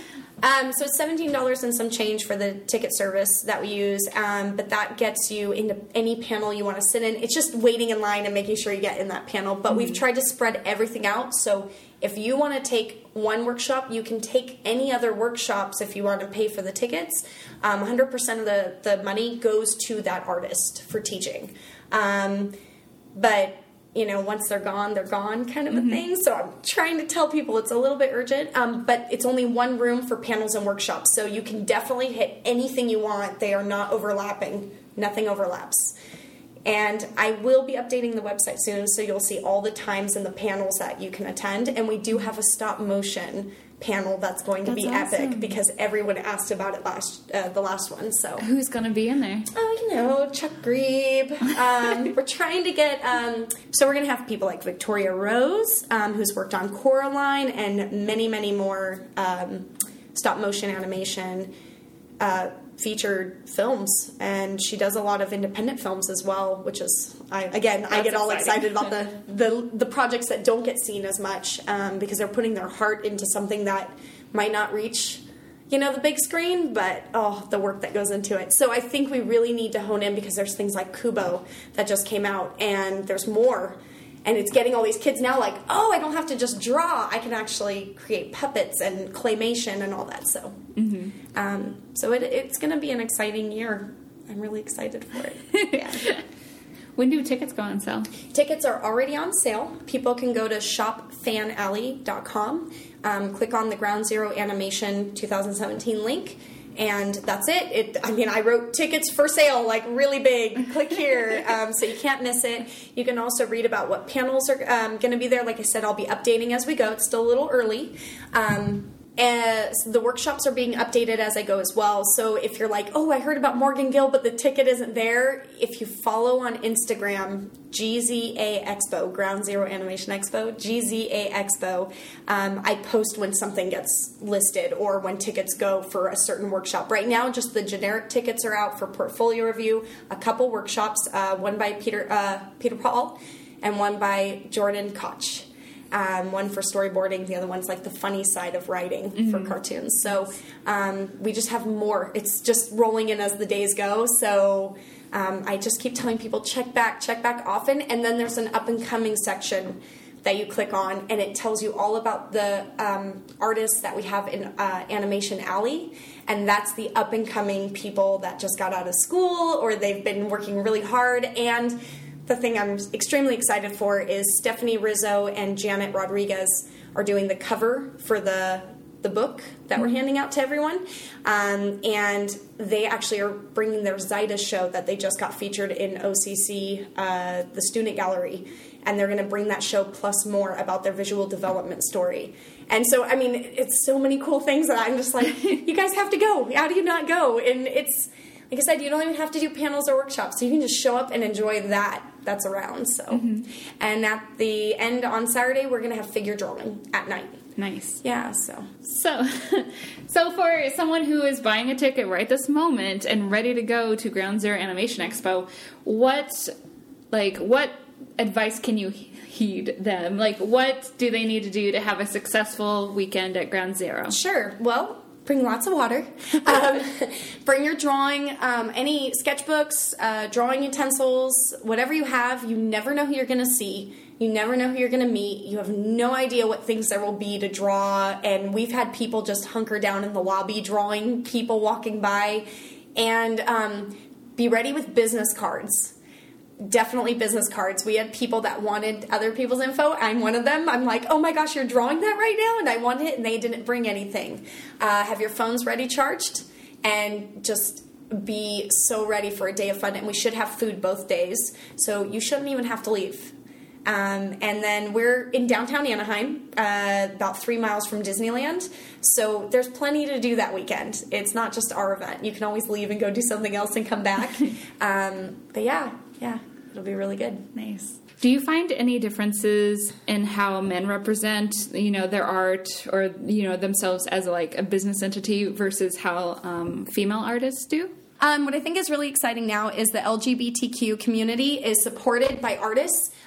Um, so it's seventeen dollars and some change for the ticket service that we use, um, but that gets you into any panel you want to sit in. It's just waiting in line and making sure you get in that panel, but mm-hmm. we've tried to spread everything out, so if you want to take one workshop, you can take any other workshops if you want to pay for the tickets. Um, one hundred percent of the, the money goes to that artist for teaching. Um, but you know, once they're gone, they're gone kind of a mm-hmm. thing. So I'm trying to tell people it's a little bit urgent, um, but it's only one room for panels and workshops. So you can definitely hit anything you want. They are not overlapping. Nothing overlaps. And I will be updating the website soon, so you'll see all the times and the panels that you can attend. And we do have a stop motion panel that's going to that's be awesome. Epic because everyone asked about it last uh, the last one. So who's going to be in there? Oh, you know, Chuck Grebe. Um, we're trying to get. Um, so we're going to have people like Victoria Rose, um, who's worked on Coraline, and many, many more um, stop motion animation uh, featured films, and she does a lot of independent films as well, which is I again That's I get all excited about the, the the projects that don't get seen as much um, because they're putting their heart into something that might not reach, you know, the big screen, but oh, the work that goes into it. So I think we really need to hone in because there's things like Kubo that just came out, and there's more. And it's getting all these kids now like, oh, I don't have to just draw. I can actually create puppets and claymation and all that. So, mm-hmm. um, so it, it's going to be an exciting year. I'm really excited for it. Yeah. When do tickets go on sale? Tickets are already on sale. People can go to shop fan alley dot com, um, click on the Ground Zero Animation twenty seventeen link, and that's it. It. I mean, I wrote tickets for sale, like really big. Click here, um, so you can't miss it. You can also read about what panels are um, going to be there. Like I said, I'll be updating as we go. It's still a little early. Um, and the workshops are being updated as I go as well. So if you're like, oh, I heard about Morgan Gill, but the ticket isn't there, if you follow on Instagram, G Z A Expo, Ground Zero Animation Expo, G Z A Expo, um, I post when something gets listed or when tickets go for a certain workshop. Right now, just the generic tickets are out for portfolio review, a couple workshops, uh, one by Peter uh, Peter Paul and one by Jordan Koch. Um, one for storyboarding, the other one's like the funny side of writing mm-hmm. for cartoons. So um, we just have more. It's just rolling in as the days go. So um, I just keep telling people, check back, check back often. And then there's an up-and-coming section that you click on, and it tells you all about the um, artists that we have in uh, Animation Alley. And that's the up-and-coming people that just got out of school or they've been working really hard. And the thing I'm extremely excited for is Stephanie Rizzo and Janet Rodriguez are doing the cover for the the book that we're handing out to everyone. Um, and they actually are bringing their Zida show that they just got featured in O C C, uh, the Student Gallery. And they're going to bring that show plus more about their visual development story. And so, I mean, it's so many cool things that I'm just like, you guys have to go. How do you not go? And it's... Like I said, you don't even have to do panels or workshops. So you can just show up and enjoy that that's around. So, mm-hmm. And at the end on Saturday, we're going to have figure drawing at night. Nice. Yeah, so. So, so for someone who is buying a ticket right this moment and ready to go to Ground Zero Animation Expo, what, like, what advice can you heed them? Like, what do they need to do to have a successful weekend at Ground Zero? Sure. Well, bring lots of water. Um, bring your drawing, um, any sketchbooks, uh, drawing utensils, whatever you have. You never know who you're going to see. You never know who you're going to meet. You have no idea what things there will be to draw. And we've had people just hunker down in the lobby drawing people walking by. And um, be ready with business cards. Definitely business cards. We had people that wanted other people's info. I'm one of them. I'm like, oh my gosh, you're drawing that right now? And I want it, and they didn't bring anything. Uh, have your phones ready charged, and just be so ready for a day of fun. And we should have food both days, so you shouldn't even have to leave. Um, and then we're in downtown Anaheim, uh, about three miles from Disneyland. So there's plenty to do that weekend. It's not just our event. You can always leave and go do something else and come back. um, but yeah, yeah. It'll be really good. Nice. Do you find any differences in how men represent, you know, their art or, you know, themselves as like a business entity versus how um, female artists do? Um, what I think is really exciting now is the L G B T Q community is supported by artists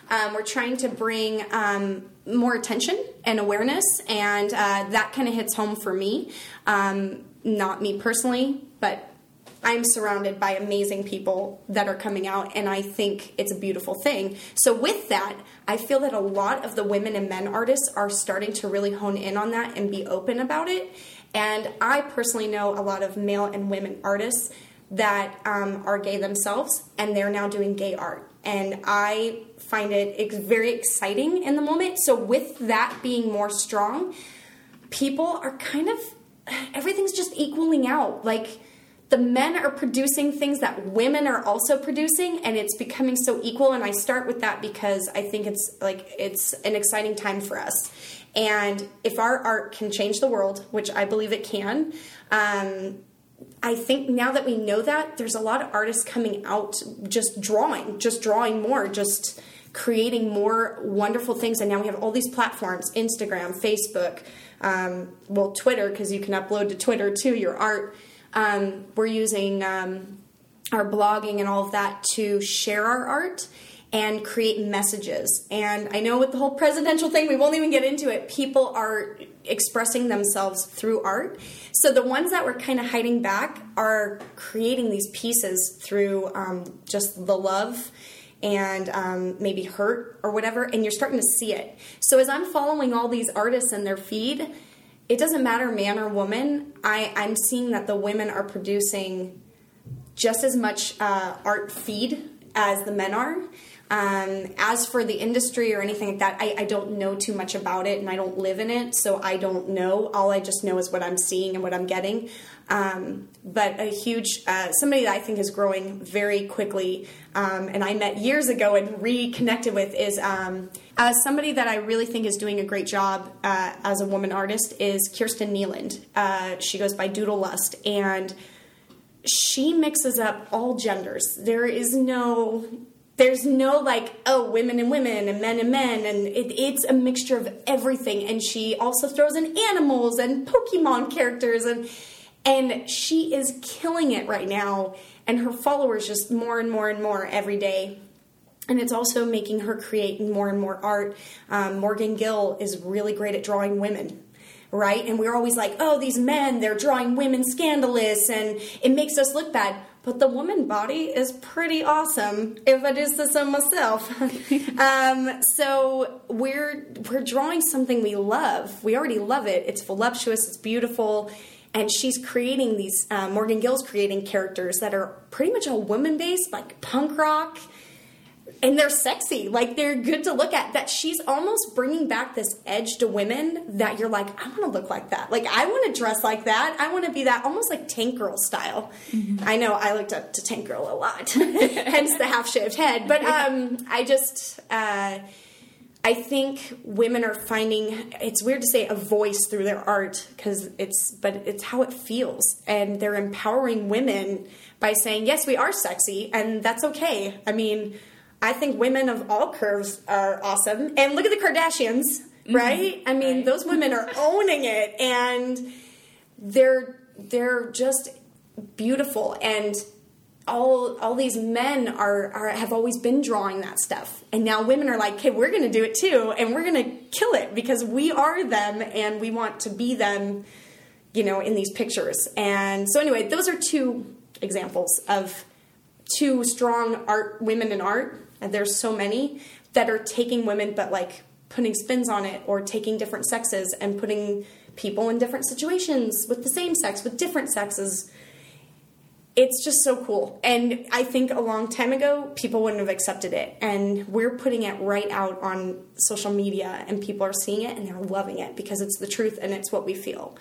Um, we're trying to bring um, more attention and awareness, and uh, that kind of hits home for me. Um, not me personally, but I'm surrounded by amazing people that are coming out, and I think it's a beautiful thing. So with that, I feel that a lot of the women and men artists are starting to really hone in on that and be open about it. And I personally know a lot of male and women artists that um, are gay themselves, and they're now doing gay art. And I find it ex- very exciting in the moment. So with that being more strong, people are kind of, everything's just equaling out. Like, the men are producing things that women are also producing, and it's becoming so equal. And I start with that because I think it's like it's an exciting time for us. And if our art can change the world, which I believe it can, um, I think now that we know that, there's a lot of artists coming out just drawing, just drawing more, just creating more wonderful things. And now we have all these platforms, Instagram, Facebook, um, well, Twitter, because you can upload to Twitter too, your art. Um, we're using um, our blogging and all of that to share our art and create messages. And I know with the whole presidential thing, we won't even get into it, people are expressing themselves through art. So the ones that were kind of hiding back are creating these pieces through um, just the love and um, maybe hurt or whatever, and you're starting to see it. So as I'm following all these artists and their feed, it doesn't matter man or woman, I, I'm seeing that the women are producing just as much uh, art feed as the men are. Um, as for the industry or anything like that, I, I don't know too much about it, and I don't live in it, so I don't know. All I just know is what I'm seeing and what I'm getting. Um, but a huge, uh, somebody that I think is growing very quickly, um, and I met years ago and reconnected with, is um, uh, somebody that I really think is doing a great job uh, as a woman artist is Kirsten Nealand. Uh, she goes by Doodle Lust, and she mixes up all genders. There is no... There's no like, oh, women and women and men and men, and it, it's a mixture of everything. And she also throws in animals and Pokemon characters, and and she is killing it right now. And her followers just more and more and more every day. And it's also making her create more and more art. Um, Morgan Gill is really great at drawing women, right? And we're always like, oh, these men, they're drawing women scandalous, and it makes us look bad. But the woman body is pretty awesome, if I do say so myself. um, so we're we're drawing something we love. We already love it. It's voluptuous. It's beautiful. And she's creating these, uh, Morgan Gill's creating characters that are pretty much all woman-based, like punk rock. And they're sexy. Like, they're good to look at. That she's almost bringing back this edge to women that you're like, I want to look like that. Like, I want to dress like that. I want to be that, almost like Tank Girl style. Mm-hmm. I know I looked up to Tank Girl a lot. Hence the half-shaved head. But um, I just... Uh, I think women are finding, it's weird to say a voice through their art, because it's, but it's how it feels. And they're empowering women by saying, yes, we are sexy, and that's okay. I mean... I think women of all curves are awesome. And look at the Kardashians, right? Mm-hmm. I mean, right. Those women are owning it, and they're they're just beautiful. And all all these men are, are have always been drawing that stuff. And now women are like, hey, we're going to do it too, and we're going to kill it because we are them, and we want to be them, you know, in these pictures. And so anyway, those are two examples of two strong art women in art. And there's so many that are taking women, but like putting spins on it, or taking different sexes and putting people in different situations with the same sex, with different sexes. It's just so cool. And I think a long time ago, people wouldn't have accepted it. And we're putting it right out on social media, and people are seeing it and they're loving it because it's the truth and it's what we feel.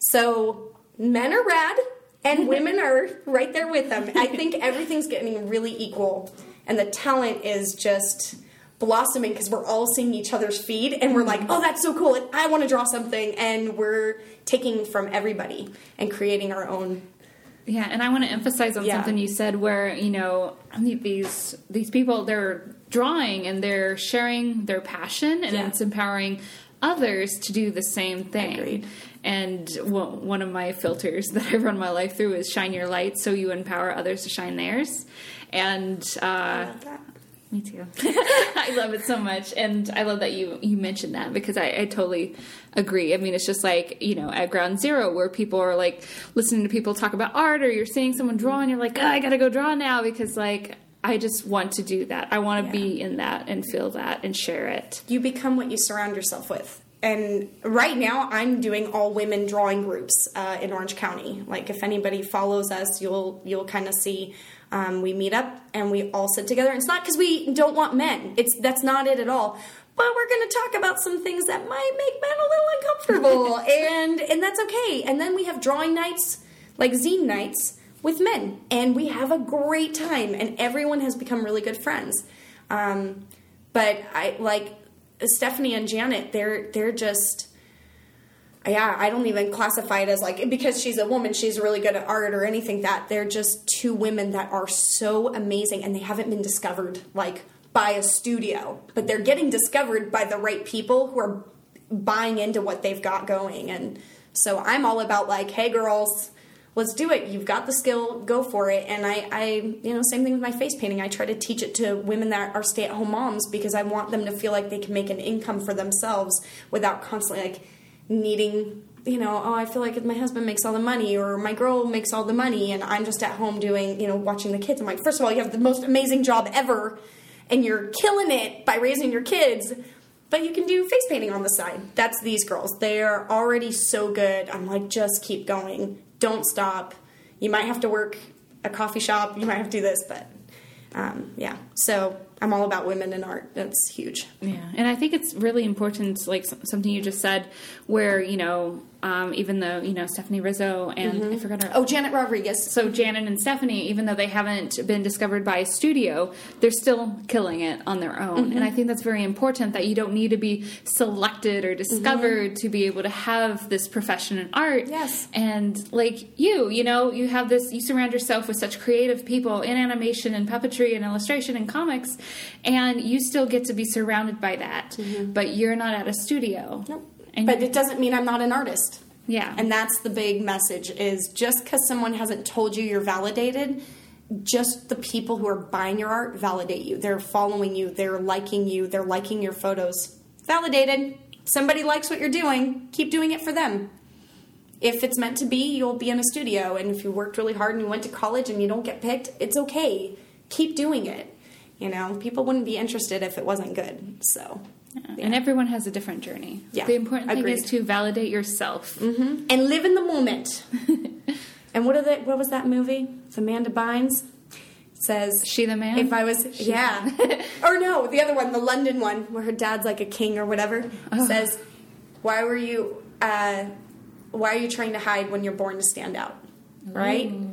So men are rad and women are right there with them. I think everything's getting really equal. And the talent is just blossoming because we're all seeing each other's feed, and we're like, oh, that's so cool, and I want to draw something, and we're taking from everybody and creating our own. Yeah, and I want to emphasize on yeah. something you said where, you know, these these people, they're drawing and they're sharing their passion, and yeah. it's empowering others to do the same thing. Agreed. And well, one of my filters that I run my life through is shine your light so you empower others to shine theirs. And uh, I love that. Me too. I love it so much. And I love that you, you mentioned that because I, I totally agree. I mean, it's just like, you know, at Ground Zero where people are like listening to people talk about art, or you're seeing someone draw and you're like, oh, I got to go draw now because like, I just want to do that. I want to yeah. be in that and feel that and share it. You become what you surround yourself with. And right now I'm doing all women drawing groups uh, in Orange County. Like if anybody follows us, you'll you'll kind of see um, we meet up and we all sit together. And it's not because we don't want men. It's that's not it at all. But we're going to talk about some things that might make men a little uncomfortable, and and that's okay. And then we have drawing nights, like zine nights, with men, and we have a great time. And everyone has become really good friends. Um, but I like. Stephanie and Janet, they're they're just, yeah, I don't even classify it as like, because she's a woman, she's really good at art or anything that. They're just two women that are so amazing, and they haven't been discovered like by a studio, but they're getting discovered by the right people who are buying into what they've got going. And so I'm all about like, hey girls, let's do it. You've got the skill, go for it. And I, I, you know, same thing with my face painting. I try to teach it to women that are stay-at-home moms because I want them to feel like they can make an income for themselves without constantly like needing, you know, oh, I feel like my husband makes all the money or my girl makes all the money and I'm just at home doing, you know, watching the kids. I'm like, first of all, you have the most amazing job ever and you're killing it by raising your kids. But you can do face painting on the side. That's these girls. They are already so good. I'm like, just keep going. Don't stop. You might have to work a coffee shop. You might have to do this, but um, yeah. So I'm all about women in art. That's huge. Yeah, and I think it's really important, like something you just said, where, you know, um, even though, you know, Stephanie Rizzo and mm-hmm. I forgot her. Oh, Janet Rodriguez. So Janet and Stephanie, even though they haven't been discovered by a studio, they're still killing it on their own. Mm-hmm. And I think that's very important, that you don't need to be selected or discovered mm-hmm. to be able to have this profession in art. Yes. And like you, you know, you have this, you surround yourself with such creative people in animation and puppetry and illustration and comics, and you still get to be surrounded by that. Mm-hmm. But you're not at a studio. Nope. And but it doesn't mean I'm not an artist. Yeah. And that's the big message, is just because someone hasn't told you you're validated, just the people who are buying your art validate you. They're following you. They're liking you. They're liking your photos. Validated. Somebody likes what you're doing. Keep doing it for them. If it's meant to be, you'll be in a studio. And if you worked really hard and you went to college and you don't get picked, it's okay. Keep doing it. You know, people wouldn't be interested if it wasn't good. So... Yeah. And everyone has a different journey. Yeah, the important thing agreed. is to validate yourself mm-hmm. and live in the moment. And what are the, what was that movie? It's Amanda Bynes. It says, "She the man." If I was, she yeah, or no, the other one, the London one, where her dad's like a king or whatever. Oh. Says, "Why were you? Uh, why are you trying to hide when you're born to stand out?" Right. Ooh.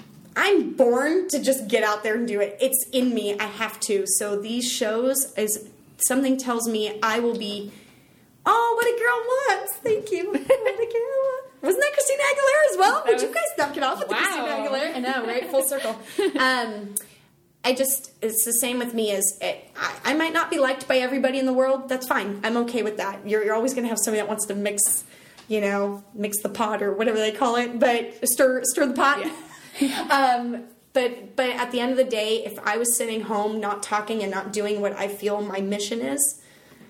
I'm born to just get out there and do it. It's in me. I have to. So these shows is. Something tells me I will be, oh, what a girl wants. Thank you. What a girl wants. Wasn't that Christina Aguilera as well? Would you guys knock it off with wow. the Christina Aguilera? I know, right? Full circle. Um, I just, it's the same with me as, it, I, I might not be liked by everybody in the world. That's fine. I'm okay with that. You're, you're always going to have somebody that wants to mix, you know, mix the pot or whatever they call it, but stir, stir the pot. Yeah. um, But but at the end of the day, if I was sitting home not talking and not doing what I feel my mission is,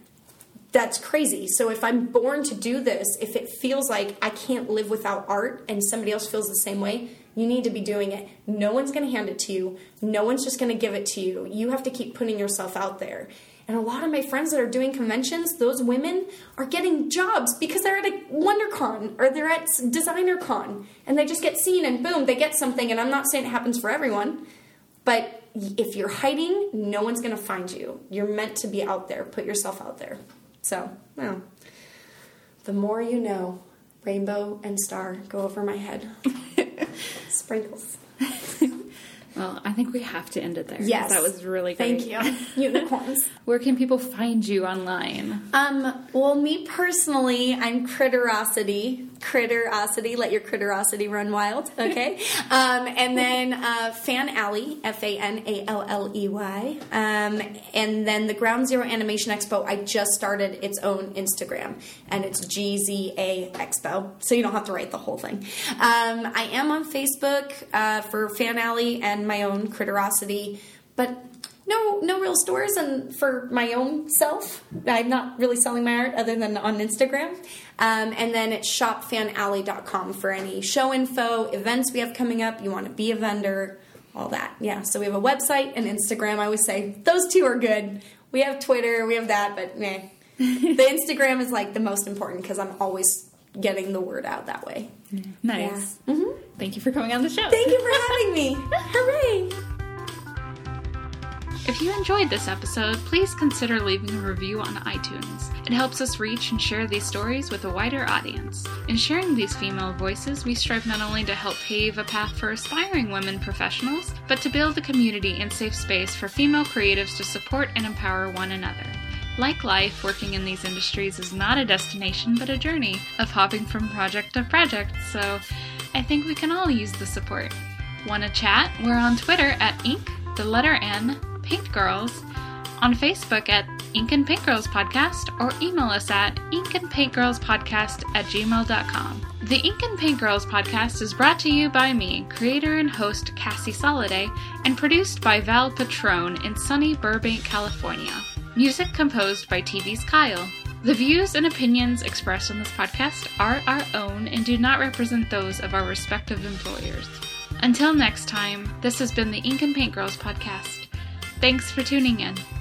that's crazy. So if I'm born to do this, if it feels like I can't live without art and somebody else feels the same way, you need to be doing it. No one's going to hand it to you. No one's just going to give it to you. You have to keep putting yourself out there. And a lot of my friends that are doing conventions, those women are getting jobs because they're at a WonderCon or they're at DesignerCon and they just get seen and boom, they get something. And I'm not saying it happens for everyone, but if you're hiding, no one's going to find you. You're meant to be out there. Put yourself out there. So, well, the more you know, rainbow and star go over my head. Sprinkles. Well, I think we have to end it there. Yes. That was really great. Thank you. Unicorns. Where can people find you online? Um, well, me personally, I'm Critterosity. Critterosity. Let your Critterosity run wild. Okay. um, and then uh, Fan Alley, F A N A L L E Y. Um, and then the Ground Zero Animation Expo, I just started its own Instagram. And it's G Z A Expo. So you don't have to write the whole thing. Um, I am on Facebook uh, for Fan Alley and my own Critterosity, but no no real stores, and for my own self, I'm not really selling my art other than on Instagram. Um, and then it's shop fan alley dot com for any show info, events we have coming up, you want to be a vendor, all that. Yeah, so we have a website and Instagram. I always say those two are good. We have Twitter, we have that, but meh. The Instagram is like the most important because I'm always getting the word out that way. Nice. Yeah. Mm-hmm. Thank you for coming on the show. Thank you for having me. Hooray! If you enjoyed this episode, please consider leaving a review on iTunes. It helps us reach and share these stories with a wider audience. In sharing these female voices, we strive not only to help pave a path for aspiring women professionals, but to build a community and safe space for female creatives to support and empower one another. Like life, working in these industries is not a destination, but a journey of hopping from project to project, so I think we can all use the support. Want to chat? We're on Twitter at ink, the letter N, Paint Girls, on Facebook at Ink and Paint Girls Podcast, or email us at inkandpaintgirlspodcast at gmail dot com. The Ink and Paint Girls Podcast is brought to you by me, creator and host Cassie Soliday, and produced by Val Patrone in sunny Burbank, California. Music composed by T V's Kyle. The views and opinions expressed on this podcast are our own and do not represent those of our respective employers. Until next time, this has been the Ink and Paint Girls Podcast. Thanks for tuning in.